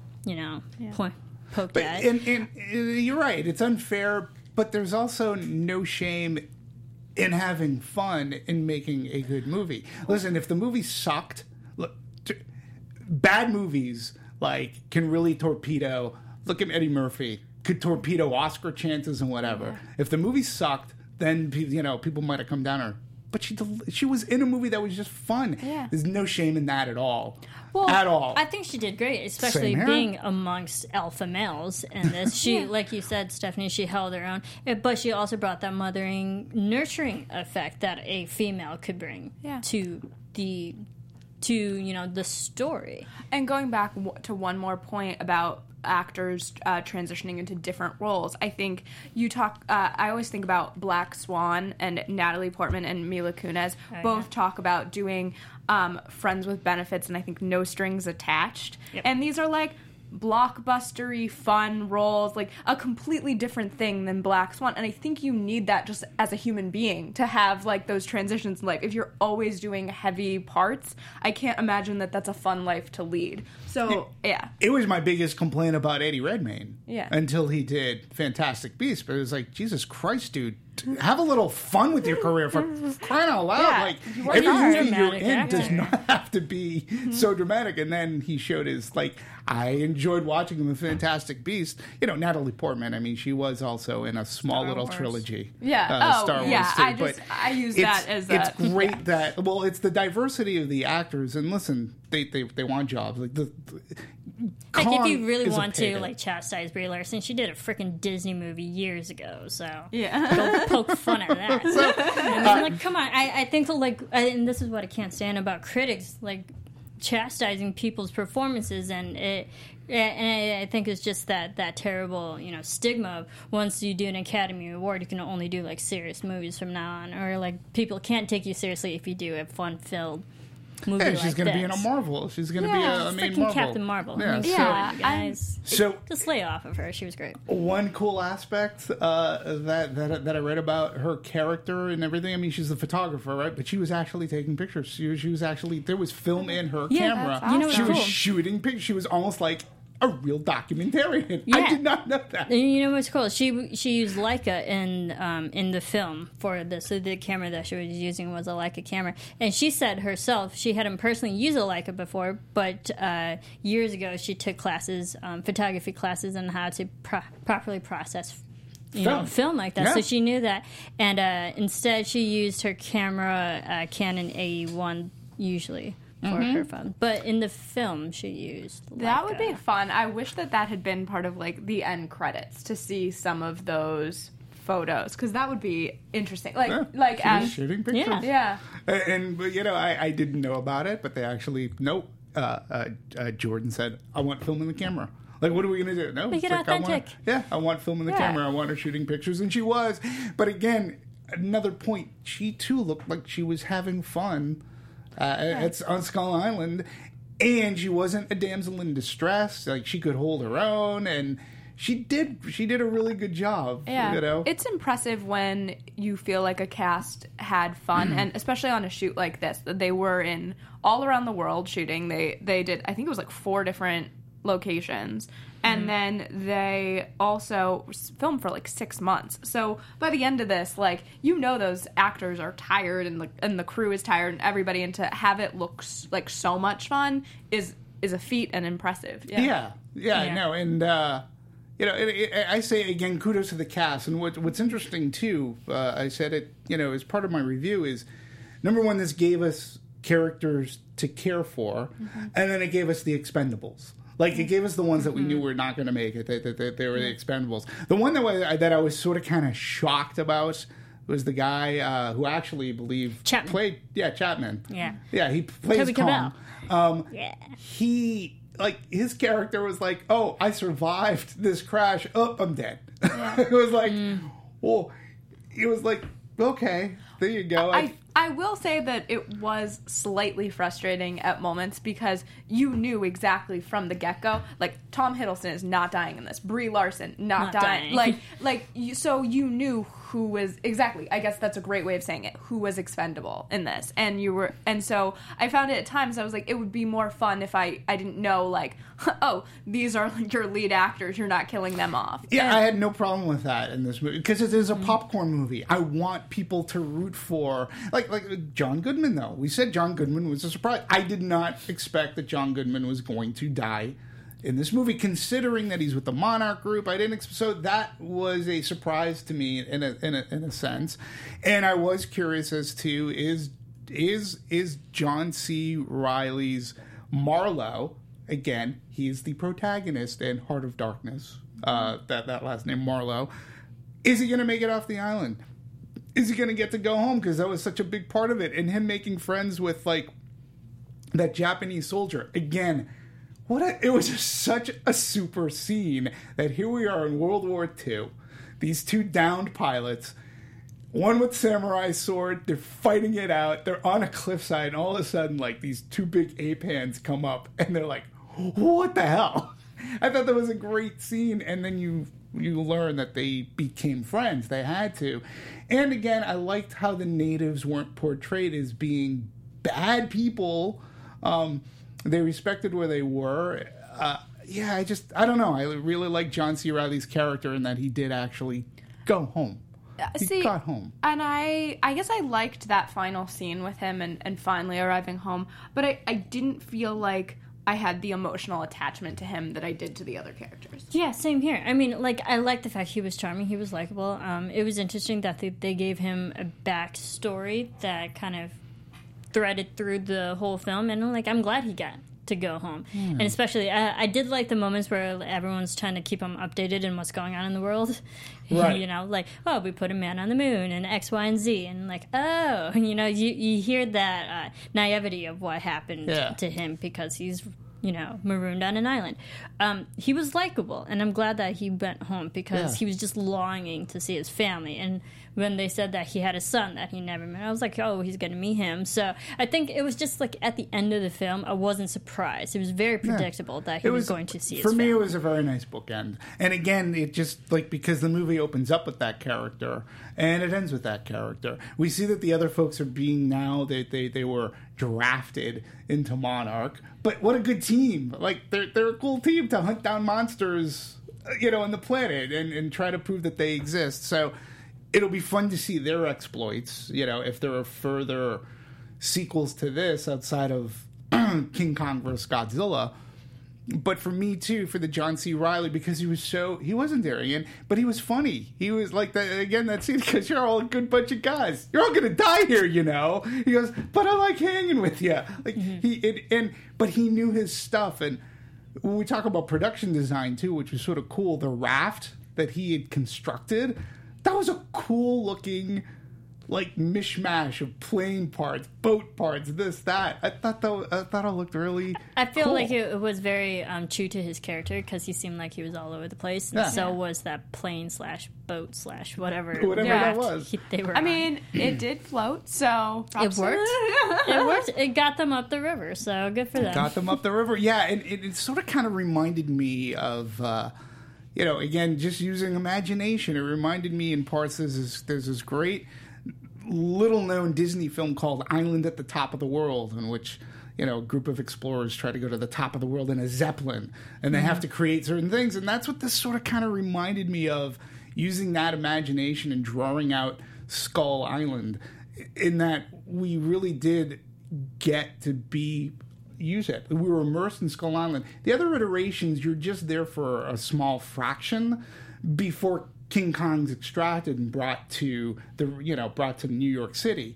poked But, at. and you're right. It's unfair, but there's also no shame in having fun in making a good movie. Listen, if the movie sucked, look, bad movies like can really torpedo. Look at Eddie Murphy, could torpedo Oscar chances and whatever. If the movie sucked, then people might have come down her. But she was in a movie that was just fun. Yeah. There's no shame in that at all. Well, at all. I think she did great, especially being amongst alpha males in this. She, like you said, Stephanie, she held her own. But she also brought that mothering, nurturing effect that a female could bring to the story. And going back to one more point about actors transitioning into different roles, I think I always think about Black Swan, and Natalie Portman and Mila Kunis both talk about doing Friends with Benefits and I think No Strings Attached. Yep. And these are like blockbustery, fun roles, like a completely different thing than Black Swan. And I think you need that just as a human being to have like those transitions. Like if you're always doing heavy parts, I can't imagine that that's a fun life to lead. So it was my biggest complaint about Eddie Redmayne. Yeah. Until he did Fantastic Beasts, but it was like, Jesus Christ, dude. Have a little fun with your career, for crying out loud. Yeah. Like, every movie you're in does not have to be so dramatic. And then he showed his, like, I enjoyed watching him in Fantastic Beasts. Natalie Portman, I mean, she was also in a small little trilogy. Yeah. Star Wars too. I use that as It's great that, it's the diversity of the actors. And listen, they want jobs. Like, if you really want to, like, chastise Brie Larson, she did a freaking Disney movie years ago, so go poke fun at that. Like, come on, I think and this is what I can't stand about critics, like, chastising people's performances, and I think it's just that terrible, stigma of once you do an Academy Award, you can only do, like, serious movies from now on, or, like, people can't take you seriously if you do a fun-filled movie like she's going to be in a Marvel. She's going to be a main Marvel. Captain Marvel. Yeah, guys. So just lay off of her. She was great. One cool aspect that I read about her character and everything. I mean, she's a photographer, right? But she was actually taking pictures. She was actually, there was film in her camera. Awesome. She was shooting pictures. She was almost like a real documentarian. Yeah. I did not know that. And you know what's cool? She used Leica in the film for this. So the camera that she was using was a Leica camera. And she said herself she hadn't personally used a Leica before, but years ago she took classes, photography classes, on how to properly process film like that. Yeah. So she knew that. And instead she used her camera, Canon AE1 usually. For her fun. But in the film, she used Leica. That would be fun. I wish that had been part of, like, the end credits to see some of those photos, because that would be interesting. Like as shooting pictures. Yeah. And I didn't know about it, but they actually Jordan said, I want film in the camera. Like, what are we going to do? No, make it authentic. I want film in the camera. I want her shooting pictures, and she was. But again, another point, she too looked like she was having fun. On Skull Island, and she wasn't a damsel in distress. Like, she could hold her own, and she did a really good job. Yeah, it's impressive when you feel like a cast had fun, and especially on a shoot like this, that they were in all around the world shooting. They did, I think it was like 4 different locations. And then they also filmed for like 6 months. So by the end of this, like, those actors are tired and the crew is tired and everybody, and to have it look like so much fun is a feat and impressive. Yeah. No, and I say again, kudos to the cast. And what's interesting too, I said it, as part of my review, is number one, this gave us characters to care for, and then it gave us the Expendables. Like, it gave us the ones that we knew were not going to make it. They were the Expendables. The one that I was sort of kind of shocked about was the guy who actually played Chapman. Yeah, he plays Toby Kong. Yeah. He, like, his character was like, oh, I survived this crash. Oh, I'm dead. Yeah. It was like, well, it was like, okay, there you go. I will say that it was slightly frustrating at moments, because you knew exactly from the get-go, like, Tom Hiddleston is not dying in this. Brie Larson not dying. So you knew who was exactly, I guess that's a great way of saying it, who was expendable in this. And so I found it at times, I was like, it would be more fun if I didn't know, like, oh, these are like your lead actors, you're not killing them off. Yeah, I had no problem with that in this movie because it is a popcorn movie. I want people to root for, like John Goodman, though. We said John Goodman was a surprise. I did not expect that John Goodman was going to die in this movie, considering that he's with the Monarch Group. I didn't. So that was a surprise to me in a sense, and I was curious as to is John C. Reilly's Marlowe, again, he is the protagonist in Heart of Darkness. That last name Marlowe, is he going to make it off the island? Is he going to get to go home? Because that was such a big part of it, and him making friends with like that Japanese soldier again. It was just such a super scene that here we are in World War II. These two downed pilots, one with samurai sword, they're fighting it out. They're on a cliffside, and all of a sudden, like, these two big ape hands come up, and they're like, what the hell? I thought that was a great scene, and then you learn that they became friends. They had to. And again, I liked how the natives weren't portrayed as being bad people. They respected where they were. I don't know. I really like John C. Reilly's character in that he did actually go home. He got home. And I guess I liked that final scene with him and finally arriving home, but I didn't feel like I had the emotional attachment to him that I did to the other characters. Yeah, same here. I mean, like, I like the fact he was charming, he was likable. It was interesting that they gave him a backstory that kind of threaded through the whole film, and I'm glad he got to go home. And especially I did like the moments where everyone's trying to keep him updated in what's going on in the world. Right. You know, like, oh, we put a man on the moon and X, Y, and Z, and like, oh, you know, you hear that naivety of what happened to him because he's, you know, marooned on an island. He was likable, and I'm glad that he went home because he was just longing to see his family. And when they said that he had a son that he never met, I was like, oh, he's going to meet him. So I think it was just like at the end of the film, I wasn't surprised. It was very predictable that he was going to see his family. For me, it was a very nice bookend. And again, it just, like, because the movie opens up with that character and it ends with that character. We see that the other folks are being now, they were drafted into Monarch. But what a good team. Like, they're a cool team to hunt down monsters, you know, on the planet and try to prove that they exist. So it'll be fun to see their exploits, you know, if there are further sequels to this outside of King Kong vs. Godzilla. But for me, too, for the John C. Reilly, because he wasn't Aryan, but he was funny. He was like, that scene, because you're all a good bunch of guys. You're all going to die here, you know? He goes, but I like hanging with you. Like, but he knew his stuff. And when we talk about production design, too, which was sort of cool, the raft that he had constructed, that was a cool looking, like, mishmash of plane parts, boat parts, this, that. I thought it looked really I feel cool. like it was very true to his character because he seemed like he was all over the place. And so was that plane / boat / whatever that was. They were I mean, it did float, so it worked. It worked. It got them up the river, so good for them. Got them up the river. Yeah, and it sort of kind of reminded me of... you know, again, just using imagination. It reminded me in parts, there's this great little-known Disney film called Island at the Top of the World, in which, you know, a group of explorers try to go to the top of the world in a Zeppelin, and they have to create certain things. And that's what this sort of kind of reminded me of, using that imagination and drawing out Skull Island, in that we really did get to use it. We were immersed in Skull Island. The other iterations, you're just there for a small fraction before King Kong's extracted and brought to New York City.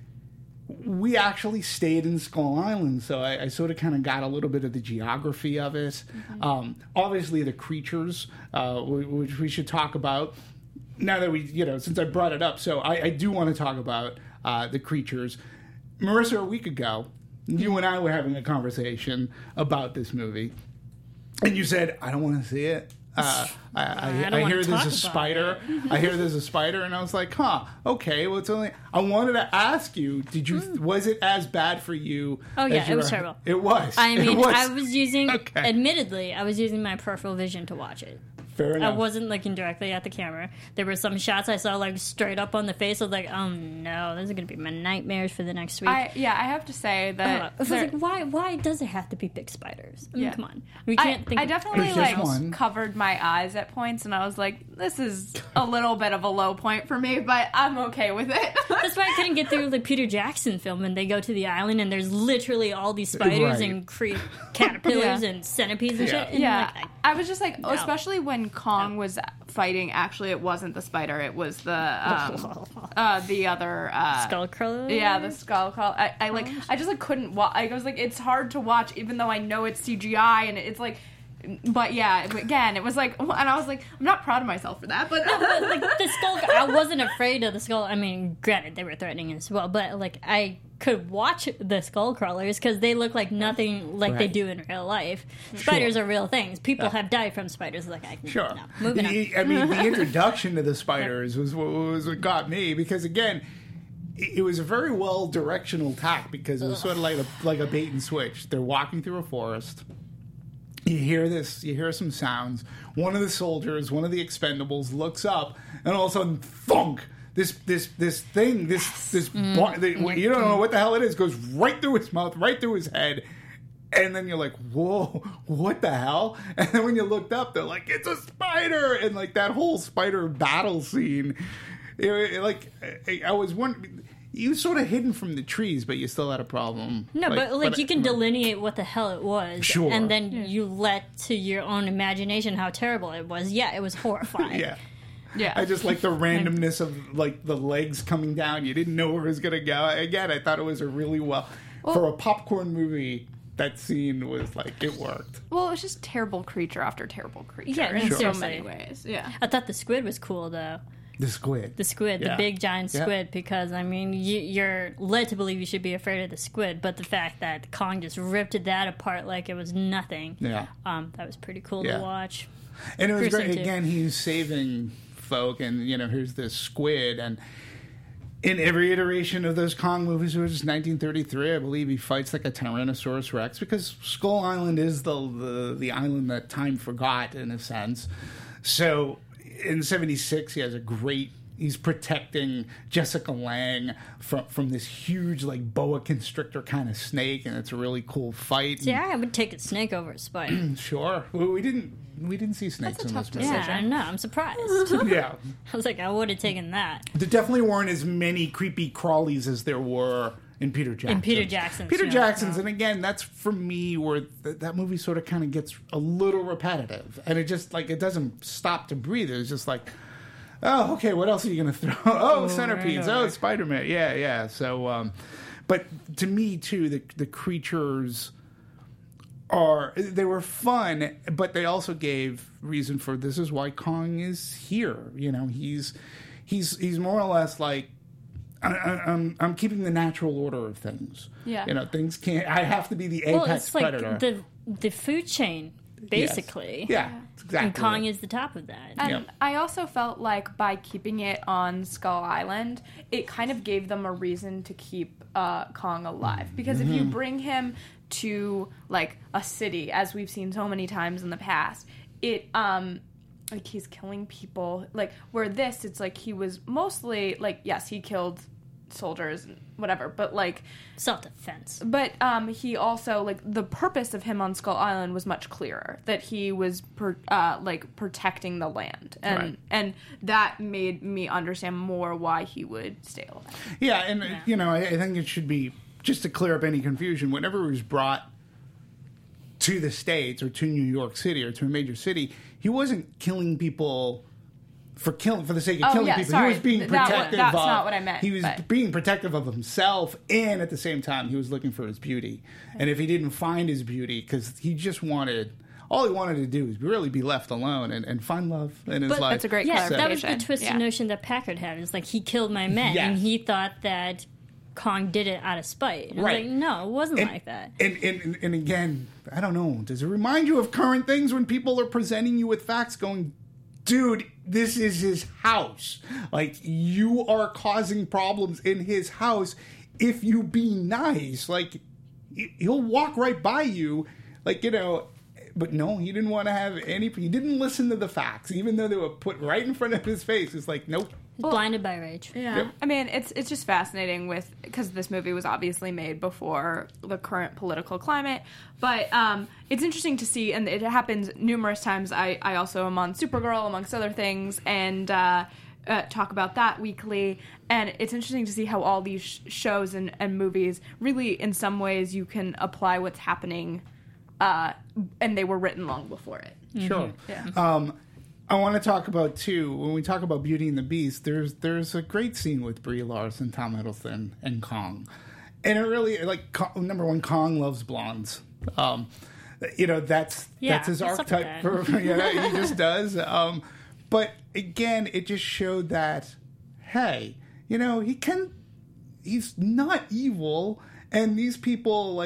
We actually stayed in Skull Island, so I sort of kind of got a little bit of the geography of it. Mm-hmm. Obviously, the creatures, which we should talk about. Now that since I brought it up, so I do want to talk about the creatures. Marissa, a week ago, you and I were having a conversation about this movie, and you said, I don't want to see it. I hear there's a spider. I hear there's a spider, and I was like, okay, well, it's only... I wanted to ask you, was it as bad for you? Oh, yeah, it was terrible. It was. I mean, I was using... Admittedly, I was using my peripheral vision to watch it. Fair I enough. wasn't looking directly at the camera. There were some shots I saw like straight up on the face. I was like, oh no, this is going to be my nightmares for the next week. I have to say that I was like, why does it have to be big spiders? I mean, Yeah. come on. We can't think I of definitely There's just like one. covered my eyes at points, and I was like, "This is a little bit of a low point for me, but I'm okay with it." That's why I couldn't get through the Peter Jackson film when they go to the island and there's literally all these spiders Right. and caterpillars Yeah. and centipedes and Yeah. shit. And Yeah, like, I was just like, No. especially when Kong was fighting. Actually, it wasn't the spider; it was the other skull crawler. Yeah, the skull crawl. I just like couldn't watch. I was like, it's hard to watch, even though I know it's CGI and it's like. But yeah, again, it was like, and I was like, I'm not proud of myself for that, but But, like the skull, I wasn't afraid of the skull. I mean, granted, they were threatening as well, but like I could watch the skull crawlers because they look like nothing like they Right. do in real life. Spiders are real things. People have died from spiders. Like, Sure. no, moving on. I mean, the introduction to the spiders was what got me, because again, it was a very well directional tack, because it was sort of like a bait and switch. They're walking through a forest. You hear some sounds. One of the soldiers, one of the Expendables, looks up, and all of a sudden, thunk! This thing, you don't know what the hell it is, goes right through his mouth, right through his head. And then you're like, whoa, what the hell? And then when you looked up, they're like, it's a spider! And like that whole spider battle scene, I was wondering, you sort of hidden from the trees, but you still had a problem. No, but you can delineate what the hell it was, Sure. and then you let to your own imagination how terrible it was. Yeah, it was horrifying. Yeah. yeah, I just like the randomness of like the legs coming down. You didn't know where it was going to go. Again, I thought it was a really for a popcorn movie. That scene was like, it worked. well, it's just terrible creature after terrible creature Yeah, in so seriously. many ways. Yeah, I thought the squid was cool though. The squid. The Yeah. big giant Yeah. squid, because I mean, you're led to believe you should be afraid of the squid, but the fact that Kong just ripped that apart like it was nothing, Yeah. that was pretty cool Yeah. to watch. And it was gruesome, great. too. Again, he's saving folk, and here's this squid, and in every iteration of those Kong movies, which is 1933, I believe he fights like a Tyrannosaurus Rex, because Skull Island is the island that time forgot, in a sense. So in 76, he's protecting Jessica Lange from this huge like boa constrictor kind of snake, and it's a really cool fight. Yeah, I would take a snake over a spider. Sure. Well, we didn't see snakes in tough this movie. Yeah, I know. I'm surprised. Yeah. I was like, I would have taken that. There definitely weren't as many creepy crawlies as there were in Peter Jackson. Peter Jackson's, and again, that's for me where that movie sort of kind of gets a little repetitive, and it just like it doesn't stop to breathe. It's just like, oh, okay, what else are you going to throw? Oh, centipedes. Oh, Spider-Man. Yeah. So, but to me too, the creatures they were fun, but they also gave reason for this is why Kong is here. He's more or less like, I'm keeping the natural order of things. Yeah. Things can't. I have to be the Well, apex it's like predator. the food chain, basically. Yes. Yeah, exactly. And Kong is the top of that. And Yeah. I also felt like by keeping it on Skull Island, it kind of gave them a reason to keep Kong alive. Because if you bring him to like a city, as we've seen so many times in the past, it like he's killing people. Like where it's like he was mostly like, yes, he killed soldiers and whatever, but like Self-defense. But he also, like, the purpose of him on Skull Island was much clearer. That he was, protecting the land. Right. And that made me understand more why he would stay alive. Yeah, and I think it should be, just to clear up any confusion, whenever he was brought to the States or to New York City or to a major city, he wasn't killing people for the sake of killing people. Sorry. He was being protective That's of, not what I meant. He was being protective of himself, and at the same time, he was looking for his beauty. And if he didn't find his beauty, because he just all he wanted to do was really be left alone and find love in his life. That's a great Yeah, that was the clarification. twisted Yeah. notion that Packard had. It's like he killed my men, Yes. and he thought that Kong did it out of spite. And I was Right. like, no, it wasn't like that. And again, I don't know. Does it remind you of current things when people are presenting you with facts going, dude, this is his house. Like, you are causing problems in his house if you be nice. Like, he'll walk right by you. Like, But no, he didn't want to have any. He didn't listen to the facts, even though they were put right in front of his face. It's like, nope. Blinded by rage. Yeah. Yep. I mean, it's just fascinating because this movie was obviously made before the current political climate. But it's interesting to see, and it happens numerous times. I also am on Supergirl, amongst other things, and talk about that weekly. And it's interesting to see how all these shows and movies really, in some ways, you can apply what's happening, and they were written long before it. Sure. Yeah. I want to talk about, too, when we talk about Beauty and the Beast, there's a great scene with Brie Larson, Tom Hiddleston, and Kong. And it really, number one, Kong loves blondes. That's his archetype. He just does. But, again, it just showed that, hey, he's not evil, and these people,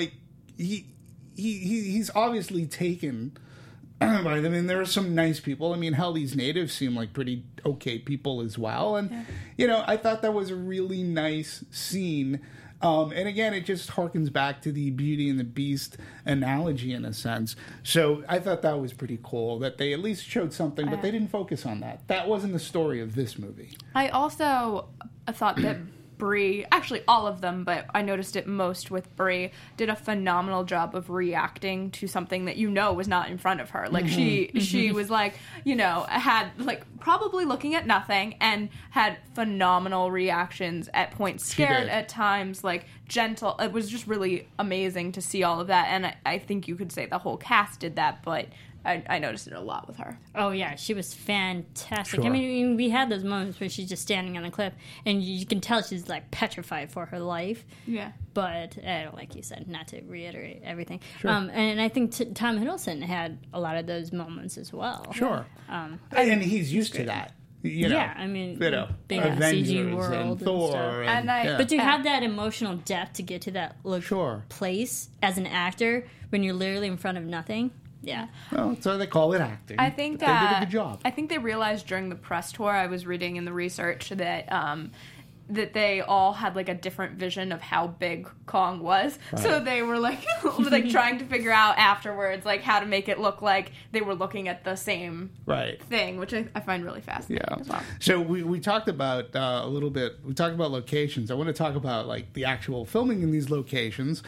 he's obviously taken by them. I mean, there are some nice people. I mean, hell, these natives seem like pretty okay people as well. And, I thought that was a really nice scene. And again, it just harkens back to the Beauty and the Beast analogy in a sense. So I thought that was pretty cool that they at least showed something, but they didn't focus on that. That wasn't the story of this movie. I also thought that Brie, actually all of them, but I noticed it most with Brie, did a phenomenal job of reacting to something that was not in front of her. Like she was had probably looking at nothing and had phenomenal reactions at points, scared at times, gentle. It was just really amazing to see all of that, and I think you could say the whole cast did that, but I noticed it a lot with her. Oh, yeah. She was fantastic. Sure. I mean, we had those moments where she's just standing on a cliff, and you can tell she's, petrified for her life. Yeah. But, like you said, not to reiterate everything. Sure. And I think Tom Hiddleston had a lot of those moments as well. Sure. And he's used to that. Yeah, I mean, being in a Avengers CG world and Thor. stuff. But to have that emotional depth to get to that place as an actor when you're literally in front of nothing. Yeah. Well, so they call it acting. I think they did a good job. I think they realized during the press tour, I was reading in the research that that they all had a different vision of how big Kong was. Right. So they were trying to figure out afterwards how to make it look like they were looking at the same thing, which I find really fascinating as well. So we talked about a little bit. We talked about locations. I want to talk about the actual filming in these locations.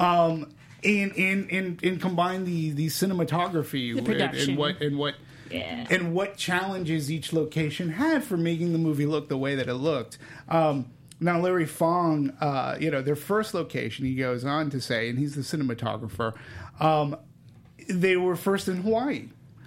And combine the cinematography the production. and what challenges each location had for making the movie look the way that it looked. Now, Larry Fong, their first location, he goes on to say, and he's the cinematographer, they were first in Hawaii.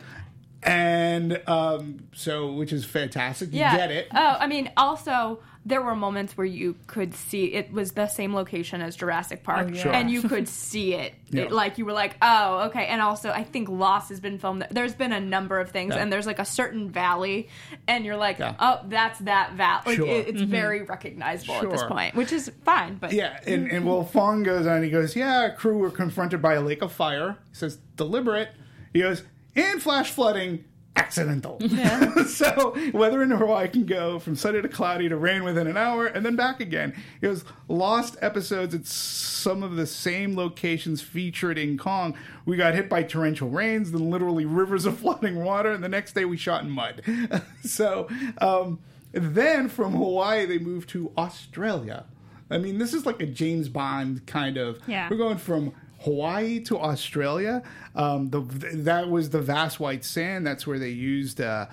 And which is fantastic. You get it. Oh, I mean, also, there were moments where you could see it was the same location as Jurassic Park, and you could see it. You were like, oh, okay. And also, I think Lost has been filmed. There's been a number of things, and there's a certain valley, and you're like, oh, that's that valley. It's very recognizable at this point, which is fine. But and Fong goes on. He goes, crew were confronted by a lake of fire. He says, deliberate. He goes, and flash flooding. Accidental. Yeah. So weather in Hawaii can go from sunny to cloudy to rain within an hour and then back again. It was Lost episodes at some of the same locations featured in Kong. We got hit by torrential rains, then literally rivers of flooding water, and the next day we shot in mud. So then from Hawaii they moved to Australia. I mean, this is like a James Bond kind of... Yeah. We're going from Hawaii to Australia. That was the vast white sand. That's where they used that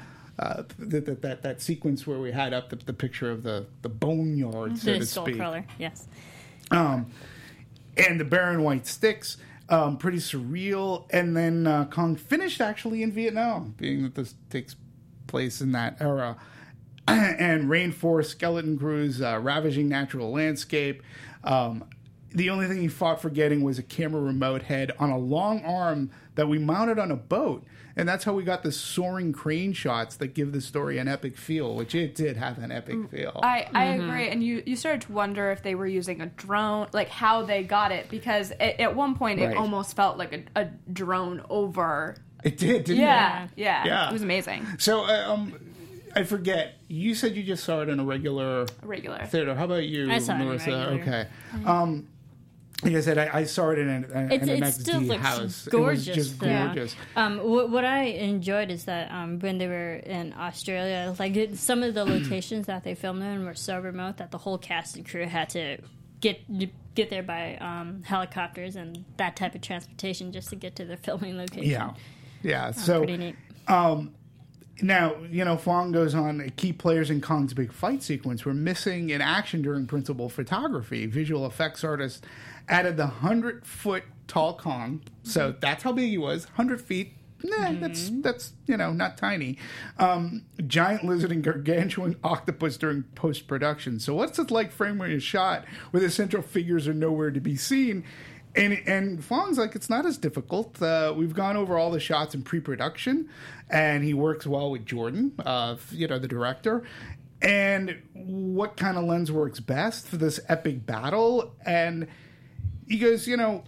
sequence where we had up the picture of the boneyard, so to speak. The crawler, yes. And the barren white sticks, pretty surreal. And then Kong finished actually in Vietnam, being that this takes place in that era. And rainforest, skeleton crews, ravaging natural landscape. The only thing he fought for getting was a camera remote head on a long arm that we mounted on a boat. And that's how we got the soaring crane shots that give the story an epic feel, which it did have an epic feel. I agree. And you started to wonder if they were using a drone, how they got it. Because at one point it almost felt like a drone over. It did, didn't it? Yeah. It was amazing. So, I forget. You said you just saw it in a regular theater. How about you, I saw Marissa? it in a regular. Okay. like I said, I saw it in an It still XD looks house. gorgeous. It was just though. gorgeous. What I enjoyed is that when they were in Australia, like some of the locations that they filmed in were so remote that the whole cast and crew had to get there by helicopters and that type of transportation just to get to their filming location. Yeah. So pretty neat. Now, Fong goes on, key players in Kong's big fight sequence were missing in action during principal photography. Visual effects artists added the 100-foot tall Kong. So that's how big he was, 100 feet. That's not tiny. Giant lizard and gargantuan octopus during post-production. So what's it like framing a shot where the central figures are nowhere to be seen? And Fong's like, it's not as difficult. We've gone over all the shots in pre-production, and he works well with Jordan, the director. And what kind of lens works best for this epic battle? And he goes, it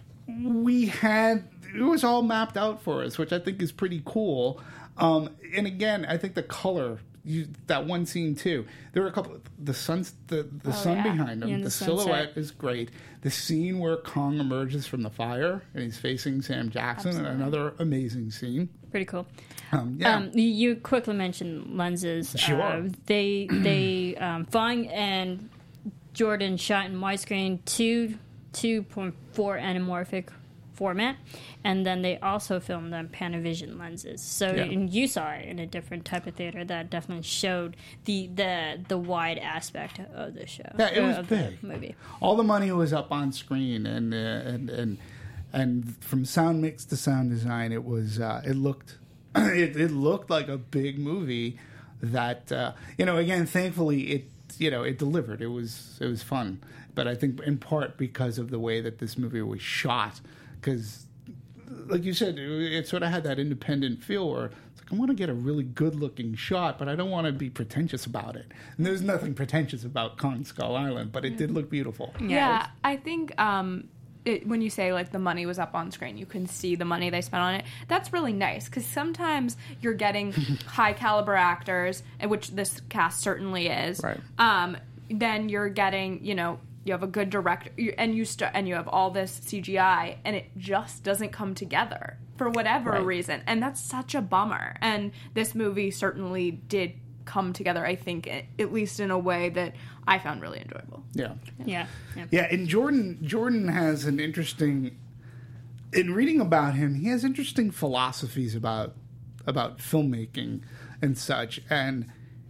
was all mapped out for us, which I think is pretty cool. And again, I think the color, that one scene too. There were a couple. The sun behind him. Yeah, the sunset. silhouette is great. The scene where Kong emerges from the fire and he's facing Sam Jackson, Absolutely. another amazing scene. Pretty cool. You quickly mentioned lenses. Sure. They Fong and Jordan shot in widescreen 2.4 anamorphic format, and then they also filmed on Panavision lenses. So and you saw it in a different type of theater that definitely showed the wide aspect of the show. Yeah, it was of big. The movie. All the money was up on screen, and from sound mix to sound design, it was it looked like a big movie. That again, thankfully it delivered. It was fun, but I think in part because of the way that this movie was shot. Because, like you said, it sort of had that independent feel where it's like, I want to get a really good-looking shot, but I don't want to be pretentious about it. And there's nothing pretentious about Kong Skull Island, but it did look beautiful. Yeah, I think when you say, like, the money was up on screen, you can see the money they spent on it. That's really nice, because sometimes you're getting high-caliber actors, which this cast certainly is. Right. Then you're getting, you have a good director, and you have all this CGI, and it just doesn't come together for whatever reason, and that's such a bummer. And this movie certainly did come together, I think, at least in a way that I found really enjoyable. Yeah. And Jordan has an interesting. In reading about him, he has interesting philosophies about filmmaking and such, and.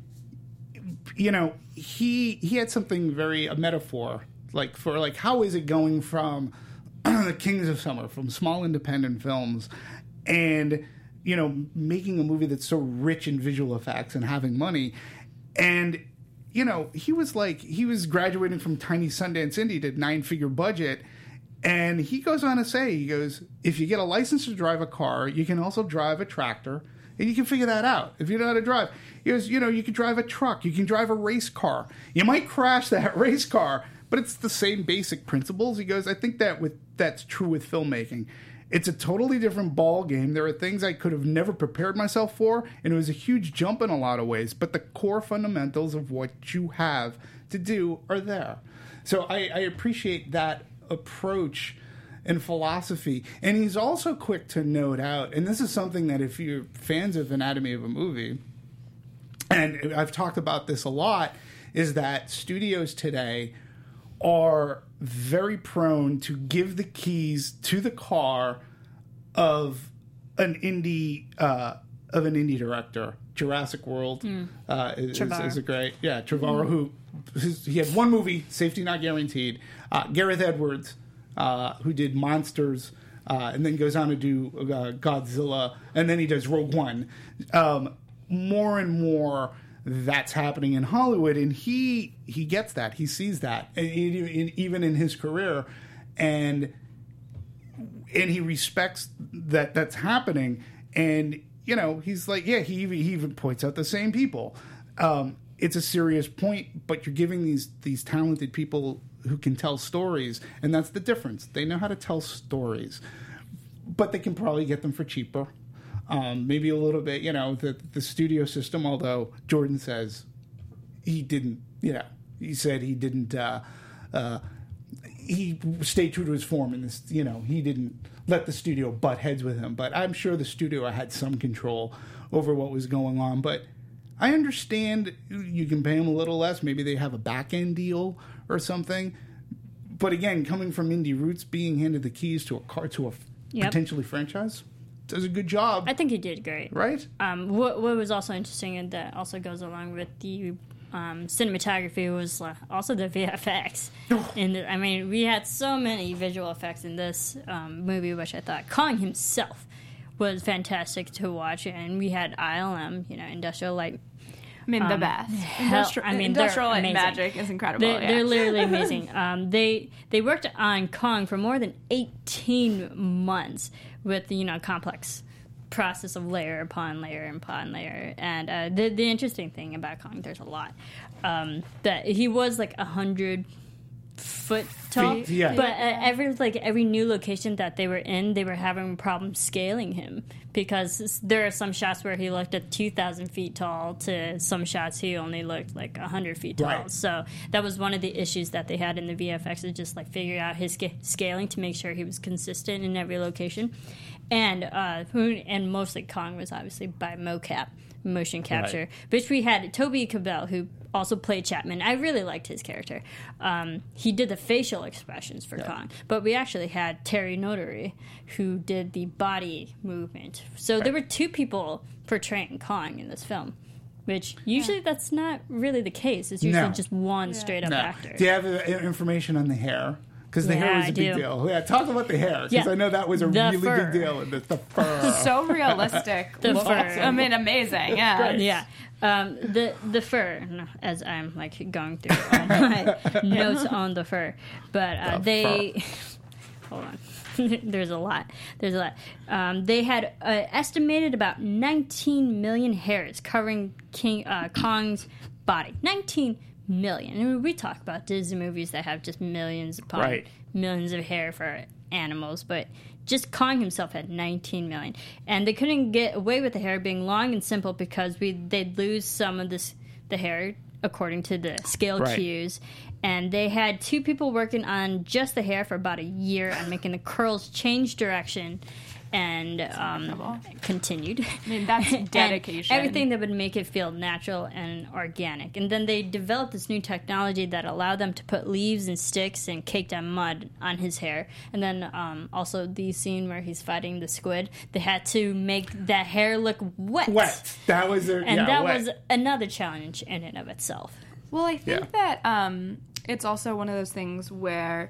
He had something a metaphor, for how is it going from the Kings of Summer, from small independent films, and, making a movie that's so rich in visual effects and having money. And, he was graduating from Tiny Sundance Indie to 9-figure budget. And he goes on to say, if you get a license to drive a car, you can also drive a tractor. And you can figure that out if you know how to drive. He goes, you can drive a truck. You can drive a race car. You might crash that race car, but it's the same basic principles. He goes, I think that's true with filmmaking. It's a totally different ball game. There are things I could have never prepared myself for, and it was a huge jump in a lot of ways. But the core fundamentals of what you have to do are there. So I appreciate that approach and philosophy. And he's also quick to note out, and this is something that if you're fans of Anatomy of a Movie, and I've talked about this a lot, is that studios today are very prone to give the keys to the car of an indie director. Jurassic World is a great Trevorrow, who he had one movie, Safety Not Guaranteed. Gareth Edwards, who did Monsters, and then goes on to do Godzilla, and then he does Rogue One. More and more, that's happening in Hollywood, and he gets that. He sees that, and even in his career, and he respects that's happening. And he's like, he even points out the same people. It's a serious point, but you're giving these talented people who can tell stories, and that's the difference. They know how to tell stories, but they can probably get them for cheaper. Maybe a little bit, the studio system, although Jordan says he didn't, he said he didn't, he stayed true to his form in this. You know, he didn't let the studio butt heads with him, but I'm sure the studio had some control over what was going on. But I understand you can pay him a little less. Maybe they have a back end deal or something. But again, coming from indie roots, being handed the keys to a potentially franchise, does a good job. I think he did great. Right? What was also interesting, and that also goes along with the cinematography, was also the VFX. I mean, we had so many visual effects in this movie, which I thought Kong himself was fantastic to watch. And we had ILM, Industrial Light. I mean, the best. Industrial Light Magic is incredible. They're literally amazing. They worked on Kong for more than 18 months with the complex process of layer upon layer upon layer. And the interesting thing about Kong, there's a lot, that he was like 100 foot tall, yeah. But every new location that they were in, they were having problems scaling him, because there are some shots where he looked at 2,000 feet tall to some shots he only looked like 100 feet tall. Right. So that was one of the issues that they had in the VFX, is just like figuring out his scaling to make sure he was consistent in every location. And mostly Kong was obviously by mocap, motion capture, right. Which we had Toby Cabell, who also played Chapman. I really liked his character. He did the facial expressions for Kong, but we actually had Terry Notary, who did the body movement. So there were two people portraying Kong in this film, which usually that's not really the case. It's usually just one straight up actor. Do you have information on the hair? Because the hair was a big deal. Yeah, talk about the hair, because I know that was a really big deal. The fur. So realistic. The fur. I mean, amazing. Yeah. Yeah. The fur, as I'm like going through all my notes on the fur. But hold on. There's a lot. They had estimated about 19 million hairs covering Kong's body. 19 million. I mean, we talk about Disney movies that have just millions upon millions of hair for animals, but just Kong himself had 19 million. And they couldn't get away with the hair being long and simple because they'd lose some of the hair according to the scale cues. And they had two people working on just the hair for about a year and making the curls change direction. And continued. I mean, that's dedication. Everything that would make it feel natural and organic. And then they developed this new technology that allowed them to put leaves and sticks and caked on mud on his hair. And then also the scene where he's fighting the squid, they had to make that hair look wet. That was was another challenge in and of itself. Well, I think that it's also one of those things where...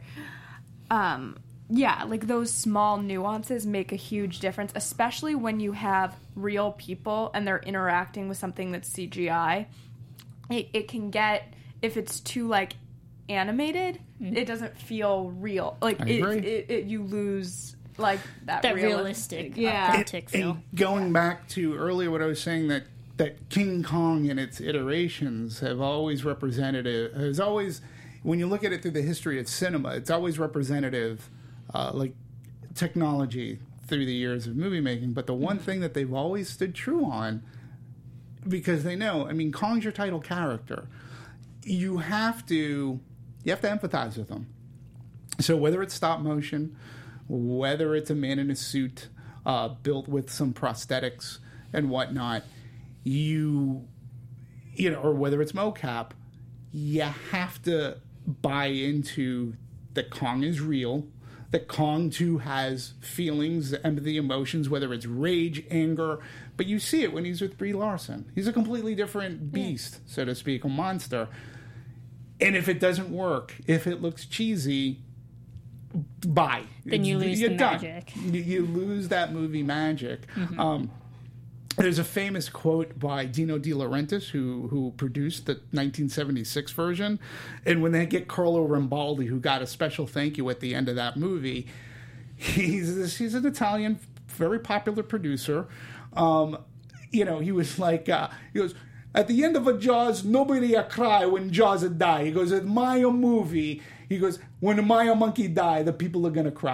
like those small nuances make a huge difference, especially when you have real people and they're interacting with something that's CGI. It can get, if it's too like animated, it doesn't feel real. Like you lose like that realistic, authentic feel. Going back to earlier, what I was saying, that King Kong and its iterations have always when you look at it through the history of cinema, it's always representative. Like technology through the years of movie making, but the one thing that they've always stood true on, because they know, I mean, Kong's your title character. You have to empathize with him. So whether it's stop motion, whether it's a man in a suit built with some prosthetics and whatnot, or whether it's mocap, you have to buy into that Kong is real. That Kong, too, has feelings, empathy, emotions, whether it's rage, anger. But you see it when he's with Brie Larson. He's a completely different beast, so to speak, a monster. And if it doesn't work, if it looks cheesy, bye. Then you lose the magic. You lose that movie magic. Mm-hmm. There's a famous quote by Dino De Laurentiis, who produced the 1976 version. And when they get Carlo Rambaldi, who got a special thank you at the end of that movie, he's an Italian, very popular producer. He was like, he goes, at the end of a Jaws, nobody cry when Jaws die. He goes, at my movie, he goes, when my monkey die, the people are going to cry.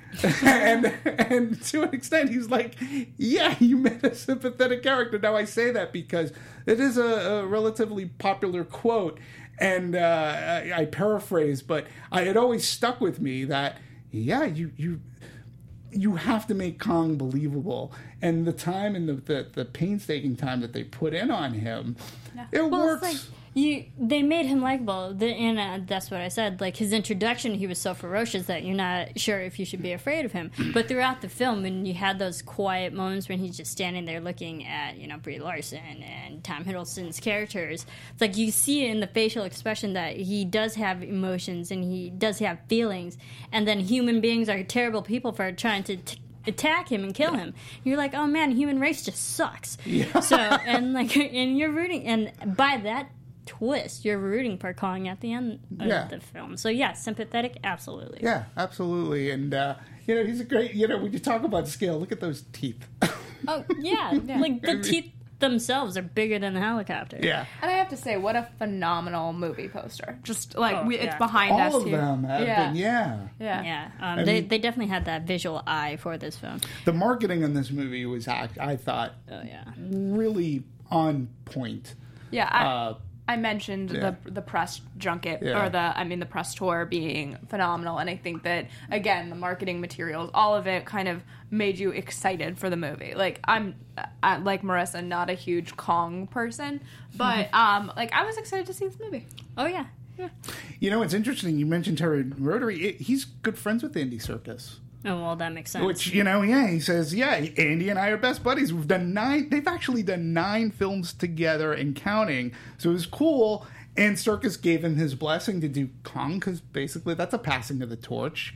and to an extent, he's like, yeah, you made a sympathetic character. Now I say that because it is a relatively popular quote, and I paraphrase, but it always stuck with me that, yeah, you have to make Kong believable, and the time and the painstaking time that they put in on him, it works. It's like they made him likable, and that's what I said. Like, his introduction, he was so ferocious that you're not sure if you should be afraid of him. But throughout the film, when you had those quiet moments when he's just standing there looking at, Brie Larson and Tom Hiddleston's characters, it's like you see in the facial expression that he does have emotions and he does have feelings, and then human beings are terrible people for trying to attack him and kill him. You're like, oh man, human race just sucks. Yeah. So and you're rooting, and by that twist, you're rooting for Kong at the end of the film. So yeah, sympathetic, absolutely. Yeah, absolutely. And he's a great. When you talk about scale, look at those teeth. Oh yeah, like the teeth themselves are bigger than the helicopter. Yeah. And I have to say, what a phenomenal movie poster. Just like it's behind us all of here. them have been. Yeah. They definitely had that visual eye for this film. The marketing in this movie was, I thought, really on point. Yeah. I mentioned the press junket or the press tour being phenomenal, and I think that again the marketing materials, all of it, kind of made you excited for the movie. Like I'm like Marissa, not a huge Kong person, but I was excited to see this movie. Oh yeah. It's interesting. You mentioned Terry Rotary. He's good friends with Andy Serkis. Oh, well, that makes sense. Which, he says, Andy and I are best buddies. They've actually done 9 films together and counting. So it was cool. And Serkis gave him his blessing to do Kong, because basically that's a passing of the torch.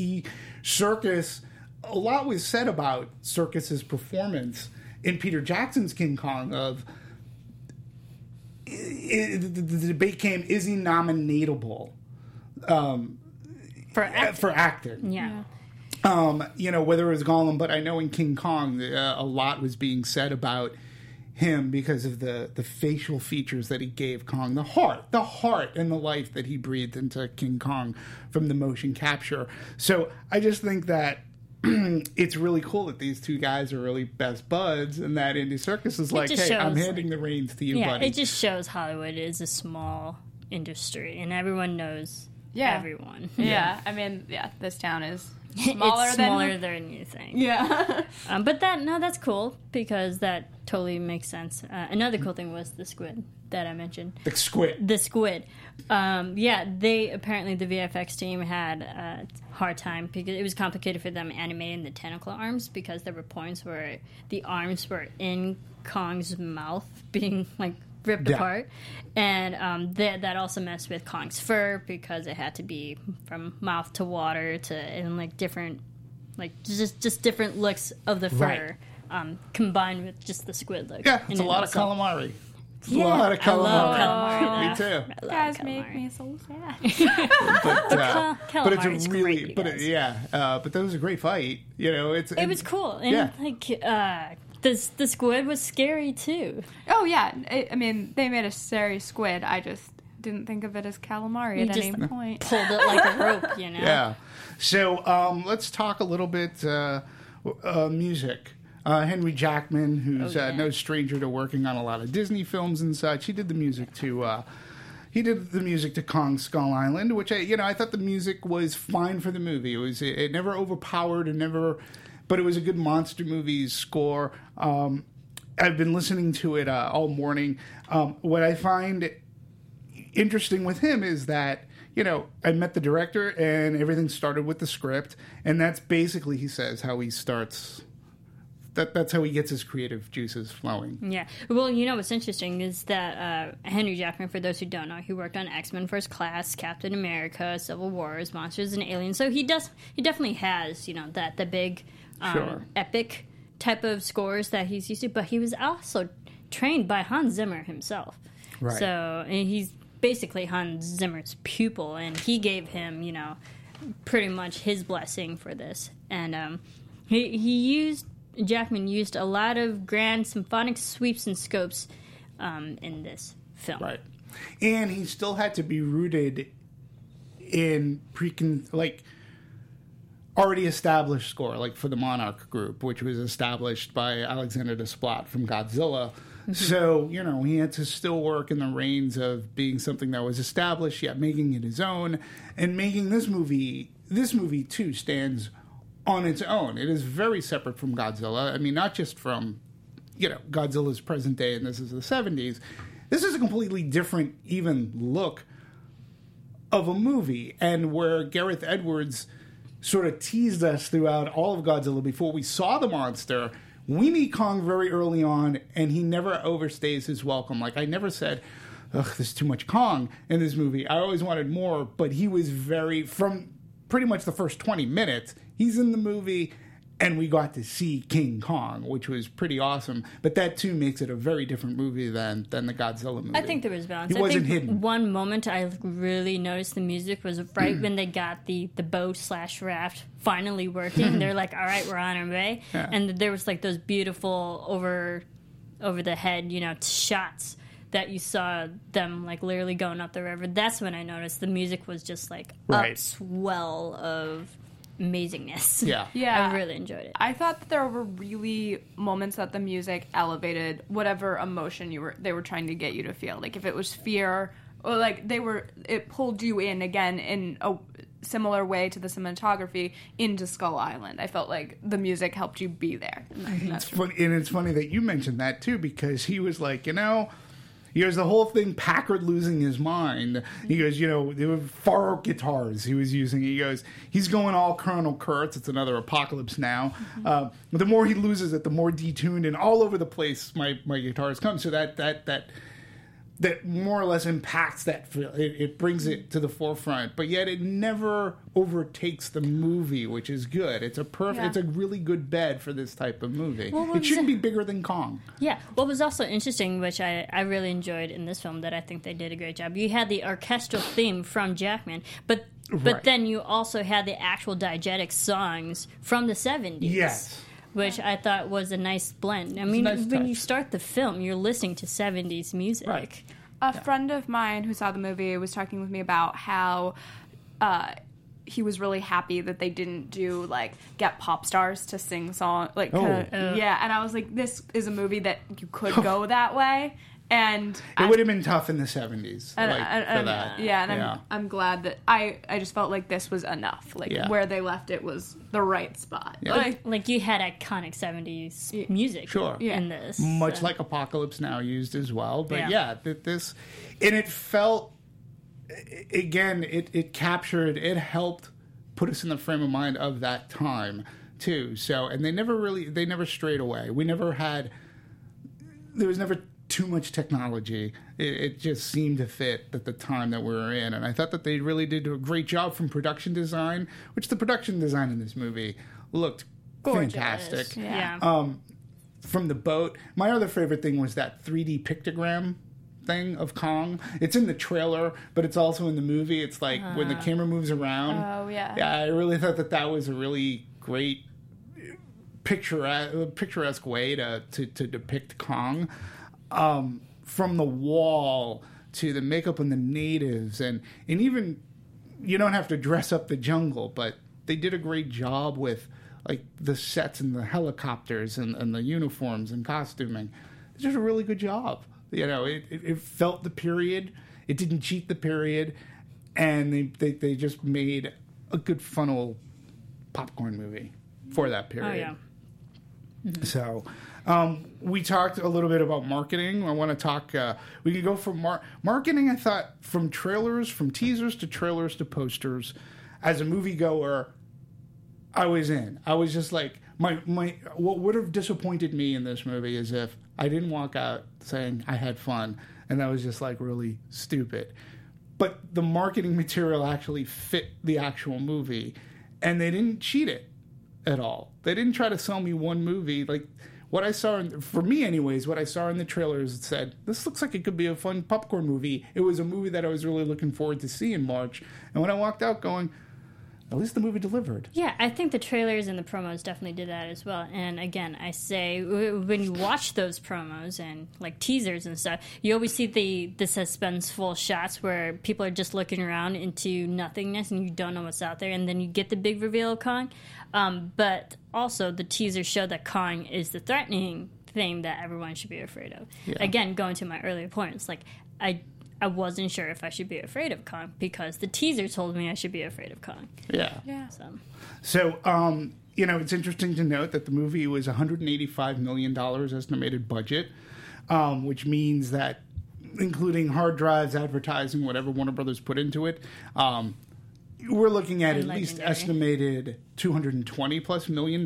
A lot was said about Serkis's performance in Peter Jackson's King Kong of, the debate came, is he nominatable for acting? Yeah. Whether it was Gollum, but I know in King Kong, a lot was being said about him because of the facial features that he gave Kong, the heart and the life that he breathed into King Kong from the motion capture. So I just think that it's really cool that these two guys are really best buds, and that Andy Serkis is like, hey, I'm handing the reins to you, buddy. It just shows Hollywood is a small industry, and everyone knows everyone. Yeah. I mean, this town is smaller than you think. Yeah. But that's cool, because that totally makes sense. Another cool thing was the squid that I mentioned. The squid. They apparently, the VFX team had a hard time because it was complicated for them animating the tentacle arms, because there were points where the arms were in Kong's mouth being ripped apart, and that also messed with Kong's fur, because it had to be from mouth to water and different, just different looks of the fur, combined with just the squid look. Yeah, it's a lot of calamari. A lot of calamari. I love calamari. Me too. You guys make me so sad. But it's a really, great, but that was a great fight. It was cool, and the squid was scary too. Oh yeah, they made a scary squid. I just didn't think of it as calamari at any point. Pulled it like a rope, Yeah. So let's talk a little bit music. Henry Jackman, who's no stranger to working on a lot of Disney films and such, he did the music to Kong Skull Island, which I thought the music was fine for the movie. It never overpowered and but it was a good monster movie score. I've been listening to it all morning. What I find interesting with him is that, I met the director and everything started with the script, and that's basically, he says, how he starts. That's how he gets his creative juices flowing. Yeah. Well, what's interesting is that Henry Jackman, for those who don't know, he worked on X-Men First Class, Captain America, Civil Wars, Monsters and Aliens. So he definitely has, the big epic type of scores that he's used to. But he was also trained by Hans Zimmer himself. Right. So he's basically Hans Zimmer's pupil, and he gave him, pretty much his blessing for this. And Jackman used a lot of grand symphonic sweeps and scopes in this film. Right. And he still had to be rooted in already established score, like for the Monarch Group, which was established by Alexander Desplat from Godzilla. So, he had to still work in the reins of being something that was established, yet making it his own, and making this movie too stands on its own. It is very separate from Godzilla. I mean, not just from, Godzilla's present day and this is the 70s. This is a completely different, even look of a movie, and where Gareth Edwards sort of teased us throughout all of Godzilla before we saw the monster. We meet Kong very early on, and he never overstays his welcome. Like, I never said, ugh, there's too much Kong in this movie. I always wanted more, but he was from pretty much the first 20 minutes, he's in the movie, and we got to see King Kong, which was pretty awesome. But that, too, makes it a very different movie than the Godzilla movie. I think there was balance. He wasn't hidden. One moment I really noticed the music was right when they got the boat/raft finally working. They're like, all right, we're on our way. Yeah. And there was like those beautiful over the head, shots that you saw them like literally going up the river. That's when I noticed the music was just like upswell of amazingness. Yeah. I really enjoyed it. I thought that there were really moments that the music elevated whatever emotion they were trying to get you to feel. Like if it was fear, or like it pulled you in again in a similar way to the cinematography into Skull Island. I felt like the music helped you be there. It's funny that you mentioned that too, because he was like, he goes, the whole thing, Packard losing his mind. He goes, there were Faro guitars he was using. He goes, he's going all Colonel Kurtz. It's another Apocalypse Now. The more he loses it, the more detuned and all over the place my guitars come. So that more or less impacts that. It brings it to the forefront, but yet it never overtakes the movie, which is good. It's it's a really good bed for this type of movie. Well, it shouldn't be bigger than Kong. Yeah. What was also interesting, which I really enjoyed in this film, that I think they did a great job. You had the orchestral theme from Jackman, but then you also had the actual diegetic songs from the 70s. Yes. Which I thought was a nice blend. I mean, when you start the film, you're listening to 70s music. Right. A friend of mine who saw the movie was talking with me about how he was really happy that they didn't get pop stars to sing songs. Yeah, and I was like, this is a movie that you could go that way. And it would have been tough in the 70s for that. Yeah, and I'm glad that I just felt like this was enough. Where they left it was the right spot. Yeah. Like you had iconic 70s music in this. Much like Apocalypse Now used as well. But this... And it felt... Again, it captured... It helped put us in the frame of mind of that time, too. So, and they never strayed away. There was never too much technology. It just seemed to fit at the time that we were in, and I thought that they really did a great job from production design, which the production design in this movie looked gorgeous. Fantastic. Yeah. From the boat, my other favorite thing was that 3D pictogram thing of Kong. It's in the trailer, but it's also in the movie. It's like when the camera moves around. Oh, yeah. Yeah, I really thought that was a really great picturesque way to depict Kong. From the wall to the makeup on the natives, and even you don't have to dress up the jungle, but they did a great job with like the sets and the helicopters and the uniforms and costuming. They did a really good job. It felt the period. It didn't cheat the period, and they just made a good funnel popcorn movie for that period. Oh yeah. Mm-hmm. So, we talked a little bit about marketing. I want to talk. We could go from marketing. I thought from teasers to trailers to posters. As a moviegoer, I was in. I was just like what would have disappointed me in this movie is if I didn't walk out saying I had fun, and that was just like really stupid. But the marketing material actually fit the actual movie, and they didn't cheat it at all. They didn't try to sell me one movie. Like what I saw, for me anyways, what I saw in the trailers, it said, this looks like it could be a fun popcorn movie. It was a movie that I was really looking forward to see in March. And when I walked out going, at least the movie delivered. Yeah, I think the trailers and the promos definitely did that as well. And again, I say when you watch those promos and like teasers and stuff, you always see the suspenseful shots where people are just looking around into nothingness and you don't know what's out there, and then you get the big reveal of Kong. But also, the teasers show that Kong is the threatening thing that everyone should be afraid of. Yeah. Again, going to my earlier point, it's like I wasn't sure if I should be afraid of Kong because the teaser told me I should be afraid of Kong. Yeah. So, it's interesting to note that the movie was $185 million estimated budget, which means that, including hard drives, advertising, whatever Warner Brothers put into it, we're looking at least estimated $220+ million.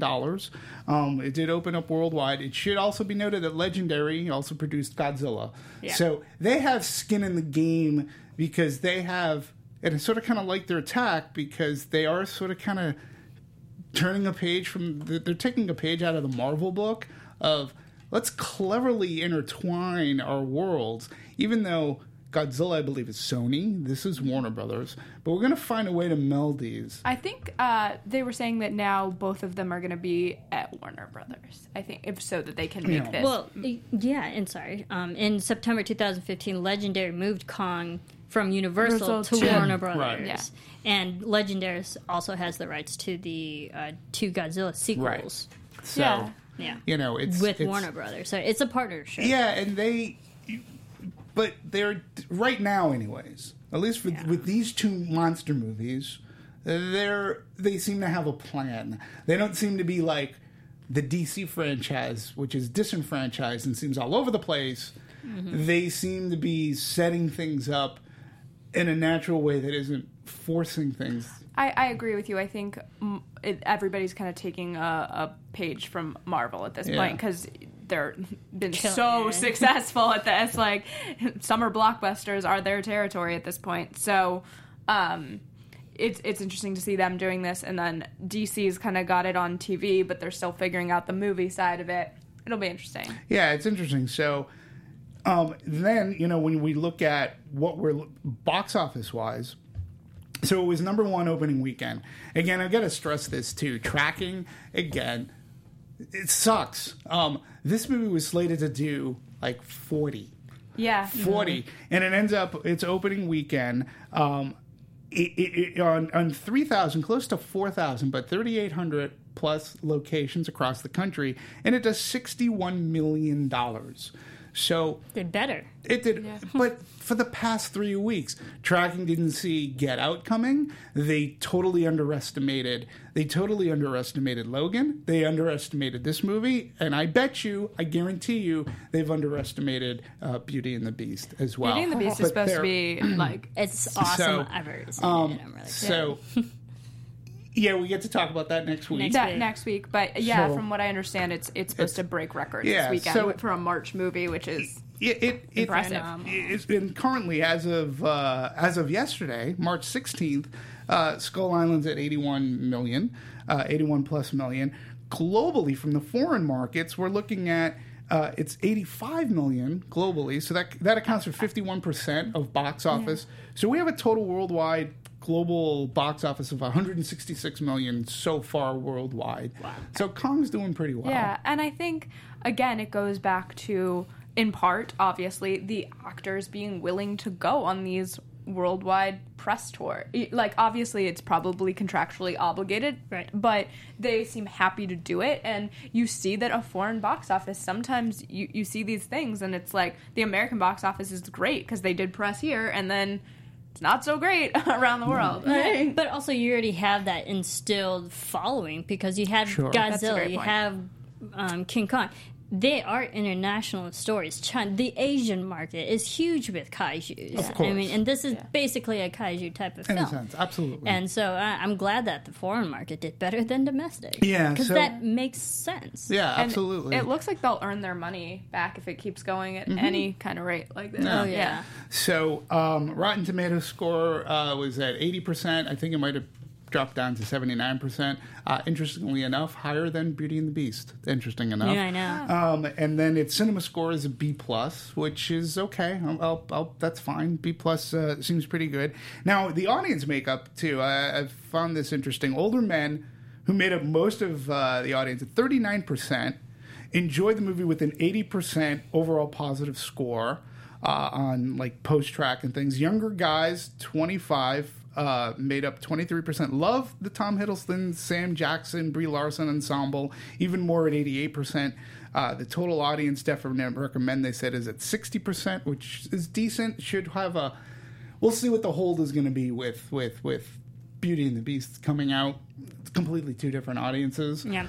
It did open up worldwide. It should also be noted that Legendary also produced Godzilla. Yeah. So they have skin in the game because they have, and it's sort of kind of like their attack because they are sort of kind of turning a page they're taking a page out of the Marvel book of let's cleverly intertwine our worlds, even though Godzilla, I believe, is Sony. This is Warner Brothers. But we're going to find a way to meld these. I think they were saying that now both of them are going to be at Warner Brothers. I think, if so, that they can make this. Well, yeah, and sorry. In September 2015, Legendary moved Kong from Universal to Warner Brothers. Right. Yeah. And Legendary also has the rights to the two Godzilla sequels. Right. So, it's with Warner Brothers. So it's a partnership. Yeah, and but they're right now, anyways. At least with these two monster movies, they seem to have a plan. They don't seem to be like the DC franchise, which is disenfranchised and seems all over the place. Mm-hmm. They seem to be setting things up in a natural way that isn't forcing things. I agree with you. I think everybody's kind of taking a page from Marvel at this point because they're been so successful at this. Like, summer blockbusters are their territory at this point. So it's interesting to see them doing this. And then DC's kind of got it on TV, but they're still figuring out the movie side of it. It'll be interesting. Yeah, it's interesting. So then, when we look at what we're box office-wise, so it was number one opening weekend. Again, I've got to stress this too. Tracking, again, it sucks. This movie was slated to do like 40. Yeah. 40. Mm-hmm. And it ends up, its opening weekend, on 3,000, close to 4,000, but 3,800 plus locations across the country. And it does $61 million. So did better. It did, but for the past 3 weeks, tracking didn't see Get Out coming. They totally underestimated Logan. They underestimated this movie, and I guarantee you, they've underestimated Beauty and the Beast as well. Beauty and the Beast is supposed to be like it's awesome. I've heard it. I'm really excited. Yeah, we get to talk about that next week. Next week, but from what I understand, it's supposed to break records this weekend for a March movie, which is impressive. It's been currently, as of yesterday, March 16th, Skull Island's at 81 plus million. Globally, from the foreign markets, we're looking at it's 85 million globally, so that accounts for 51% of box office. So we have a total worldwide global box office of 166 million so far worldwide. Wow. So Kong's doing pretty well. Yeah, and I think, again, it goes back to, in part, obviously, the actors being willing to go on these worldwide press tour. Like, obviously, it's probably contractually obligated, right? But they seem happy to do it, and you see that a foreign box office, sometimes you see these things, and it's like, the American box office is great because they did press here, and then it's not so great around the world. Yeah, but also you already have that instilled following because you have Godzilla, you have King Kong. They are international stories. The Asian market is huge with kaijus. Of course. I mean, and this is basically a kaiju type of film. In a sense, absolutely. And so I'm glad that the foreign market did better than domestic. Yeah. Because that makes sense. Yeah, absolutely. And it looks like they'll earn their money back if it keeps going at any kind of rate like this. Oh, yeah. So Rotten Tomatoes score was at 80%. I think it might have dropped down to 79%. Interestingly enough, higher than Beauty and the Beast. Interesting enough. Yeah, I know. And then its cinema score is a B+, which is okay. That's fine. B+ seems pretty good. Now, the audience makeup, too, I've found this interesting. Older men, who made up most of the audience at 39%, enjoyed the movie with an 80% overall positive score on like post-track and things. Younger guys, 25, made up 23%. Love the Tom Hiddleston, Sam Jackson, Brie Larson ensemble, even more at 88%. The total audience definitely recommend, they said, is at 60%, which is decent. Should have a... We'll see what the hold is going to be with Beauty and the Beast coming out. It's completely two different audiences. Yeah.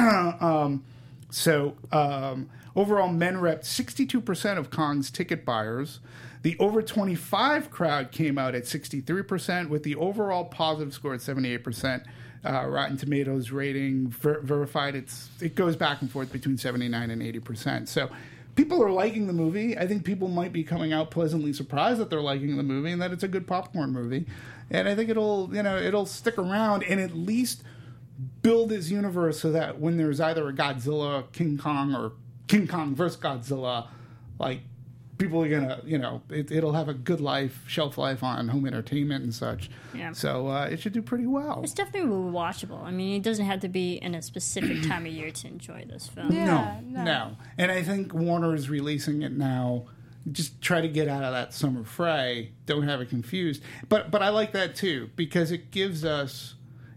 Overall, men repped 62% of Kong's ticket buyers. The over 25 crowd came out at 63%, with the overall positive score at 78%. Rotten Tomatoes rating verified, it goes back and forth between 79 and 80%. So people are liking the movie. I think people might be coming out pleasantly surprised that they're liking the movie and that it's a good popcorn movie. And I think it'll stick around and at least build his universe so that when there's either a Godzilla, King Kong, or King Kong versus Godzilla, like, people are gonna, it'll have a good shelf life on home entertainment and such. Yeah. So it should do pretty well. It's definitely watchable. I mean, it doesn't have to be in a specific time of year to enjoy this film. Yeah. No. And I think Warner is releasing it now. Just try to get out of that summer fray. Don't have it confused. But I like that too, because it gives us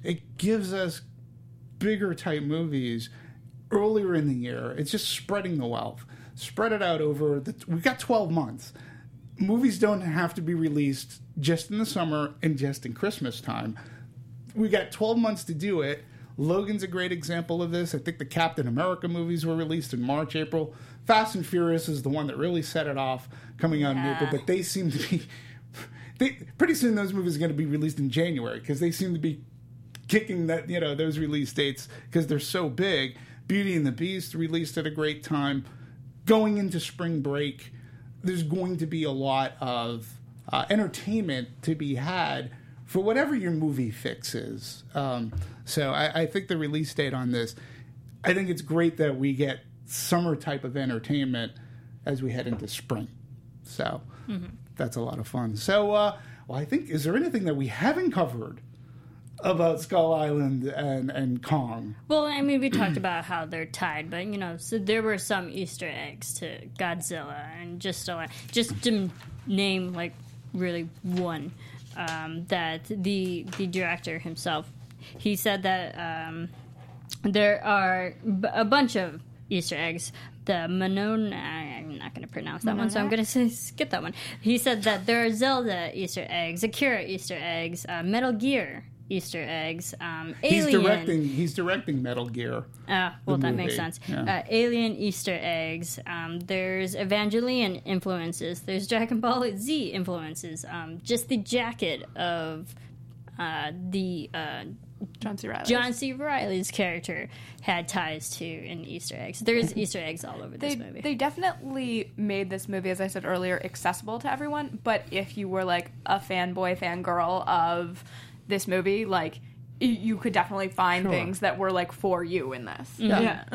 bigger type movies earlier in the year. It's just spreading the wealth. Spread it out over we've got 12 months. Movies don't have to be released just in the summer and just in Christmas time. We got 12 months to do it. Logan's a great example of this. I think the Captain America movies were released in March, April. Fast and Furious is the one that really set it off, coming out in April, but they seem to be... pretty soon those movies are going to be released in January, because they seem to be kicking that, those release dates because they're so big. Beauty and the Beast released at a great time. Going into spring break, there's going to be a lot of entertainment to be had for whatever your movie fix is. So I think the release date on this, I think it's great that we get summer type of entertainment as we head into spring. So that's a lot of fun. So, I think, is there anything that we haven't covered about Skull Island and Kong? Well, I mean, we talked about how they're tied, but, so there were some Easter eggs to Godzilla, and just to name, like, really one, that the director himself, he said that there are a bunch of Easter eggs. The Monona, I'm not going to pronounce that one, so I'm going to skip that one. He said that there are Zelda Easter eggs, Akira Easter eggs, Metal Gear Easter eggs, Alien. He's directing Metal Gear. Well, that makes sense. Yeah. Alien Easter eggs. There's Evangelion influences. There's Dragon Ball Z influences. Just the jacket of the John C. Reilly's character had ties to in Easter eggs. There's Easter eggs all over this movie. They definitely made this movie, as I said earlier, accessible to everyone. But if you were like a fanboy, fangirl of this movie, like, you could definitely find things that were like for you in this. Yeah.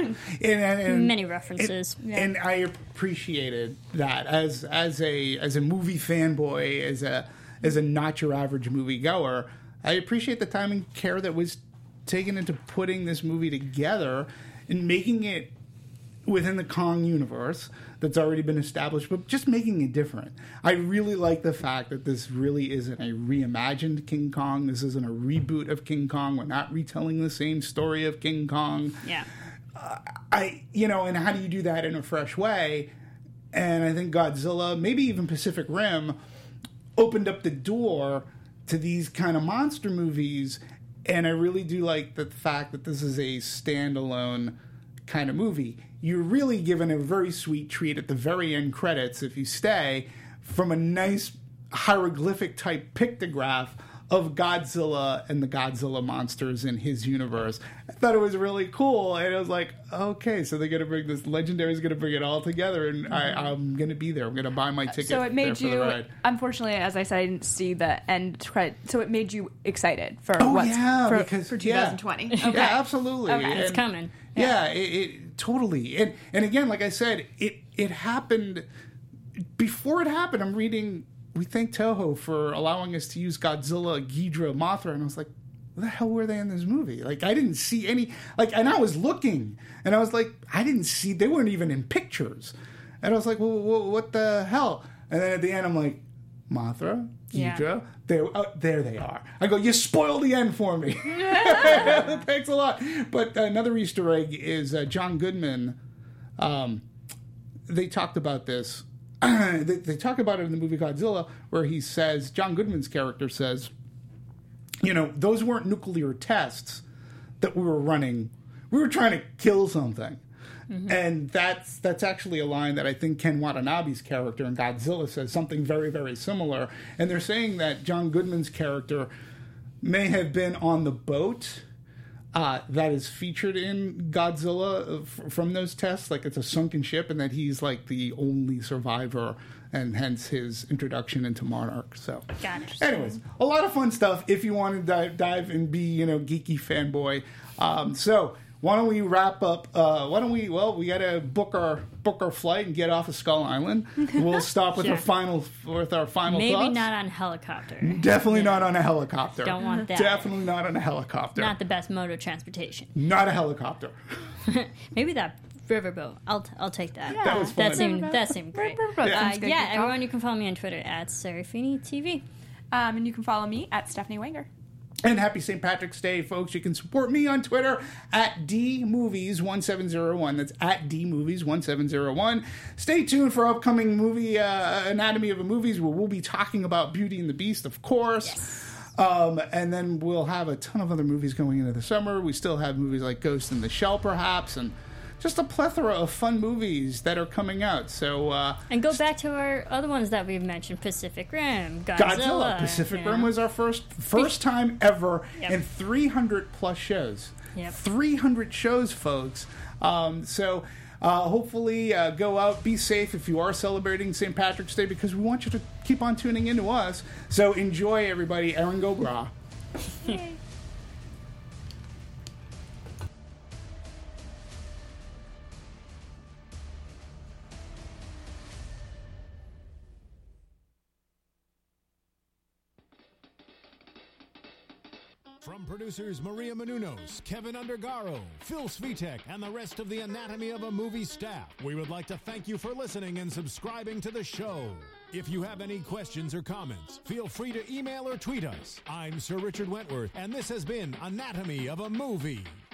And many references. And I appreciated that as a movie fanboy, as a not your average movie goer. I appreciate the time and care that was taken into putting this movie together and making it within the Kong universe that's already been established, but just making it different. I really like the fact that this really isn't a reimagined King Kong. This isn't a reboot of King Kong. We're not retelling the same story of King Kong. Yeah. And how do you do that in a fresh way? And I think Godzilla, maybe even Pacific Rim, opened up the door to these kind of monster movies, and I really do like the fact that this is a standalone kind of movie. You're really given a very sweet treat at the very end credits, if you stay, from a nice hieroglyphic type pictograph of Godzilla and the Godzilla monsters in his universe. I thought it was really cool, and I was like, okay, so they're going to bring this, Legendary's going to bring it all together, and I'm going to be there. I'm going to buy my ticket. So it made there for the you, ride. unfortunately, as I said, I didn't see the end credit, so it made you excited for because for 2020. Okay. Yeah, absolutely. Okay. It's coming. Yeah, it totally. And again, like I said, it happened. Before it happened, I'm reading, we thank Toho for allowing us to use Godzilla, Ghidorah, Mothra, and I was like, where the hell were they in this movie? Like, I didn't see any, like, and I was looking, and I was like, I didn't see, they weren't even in pictures. And I was like, well, what the hell? And then at the end, I'm like, Mothra, Ghidorah, there they are. I go, you spoiled the end for me. Thanks a lot. But another Easter egg is John Goodman. They talked about this. They talk about it in the movie Godzilla, where he says, John Goodman's character says, you know, those weren't nuclear tests that we were running. We were trying to kill something. Mm-hmm. And that's actually a line that I think Ken Watanabe's character in Godzilla says something very, very similar. And they're saying that John Goodman's character may have been on the boat that is featured in Godzilla from those tests, like it's a sunken ship, and that he's like the only survivor, and hence his introduction into Monarch. So, anyways, a lot of fun stuff if you want to dive and be, you know, geeky fanboy. So why don't we wrap up? We got to book our flight and get off of Skull Island. We'll stop with Sure. our final Maybe thoughts. not on helicopter. Definitely not on a helicopter. Don't want that. Definitely not on a helicopter. Not the best mode of transportation. Not a helicopter. Maybe that riverboat. I'll take that. Yeah. That was fun. That seemed great. Riverboat sounds good. Yeah, Good everyone, call. you can follow me on Twitter at Serafini TV. And you can follow me at Stephanie Wenger. And happy St. Patrick's Day, folks. You can support me on Twitter at DMovies1701. That's at DMovies1701. Stay tuned for upcoming movie Anatomy of a Movies, where we'll be talking about Beauty and the Beast, of course. Yes. And then we'll have a ton of other movies going into the summer. We still have movies like Ghost in the Shell, perhaps, and just a plethora of fun movies that are coming out. So And go back to our other ones that we've mentioned: Pacific Rim, Godzilla. Pacific you know. Rim was our first time ever Yep. in 300 plus shows. Yep. 300 shows, folks. So hopefully go out, be safe if you are celebrating St. Patrick's Day, because we want you to keep on tuning into us. So enjoy, everybody. Erin Gobra. From producers Maria Menounos, Kevin Undergaro, Phil Svitek, and the rest of the Anatomy of a Movie staff, we would like to thank you for listening and subscribing to the show. If you have any questions or comments, feel free to email or tweet us. I'm Sir Richard Wentworth, and this has been Anatomy of a Movie.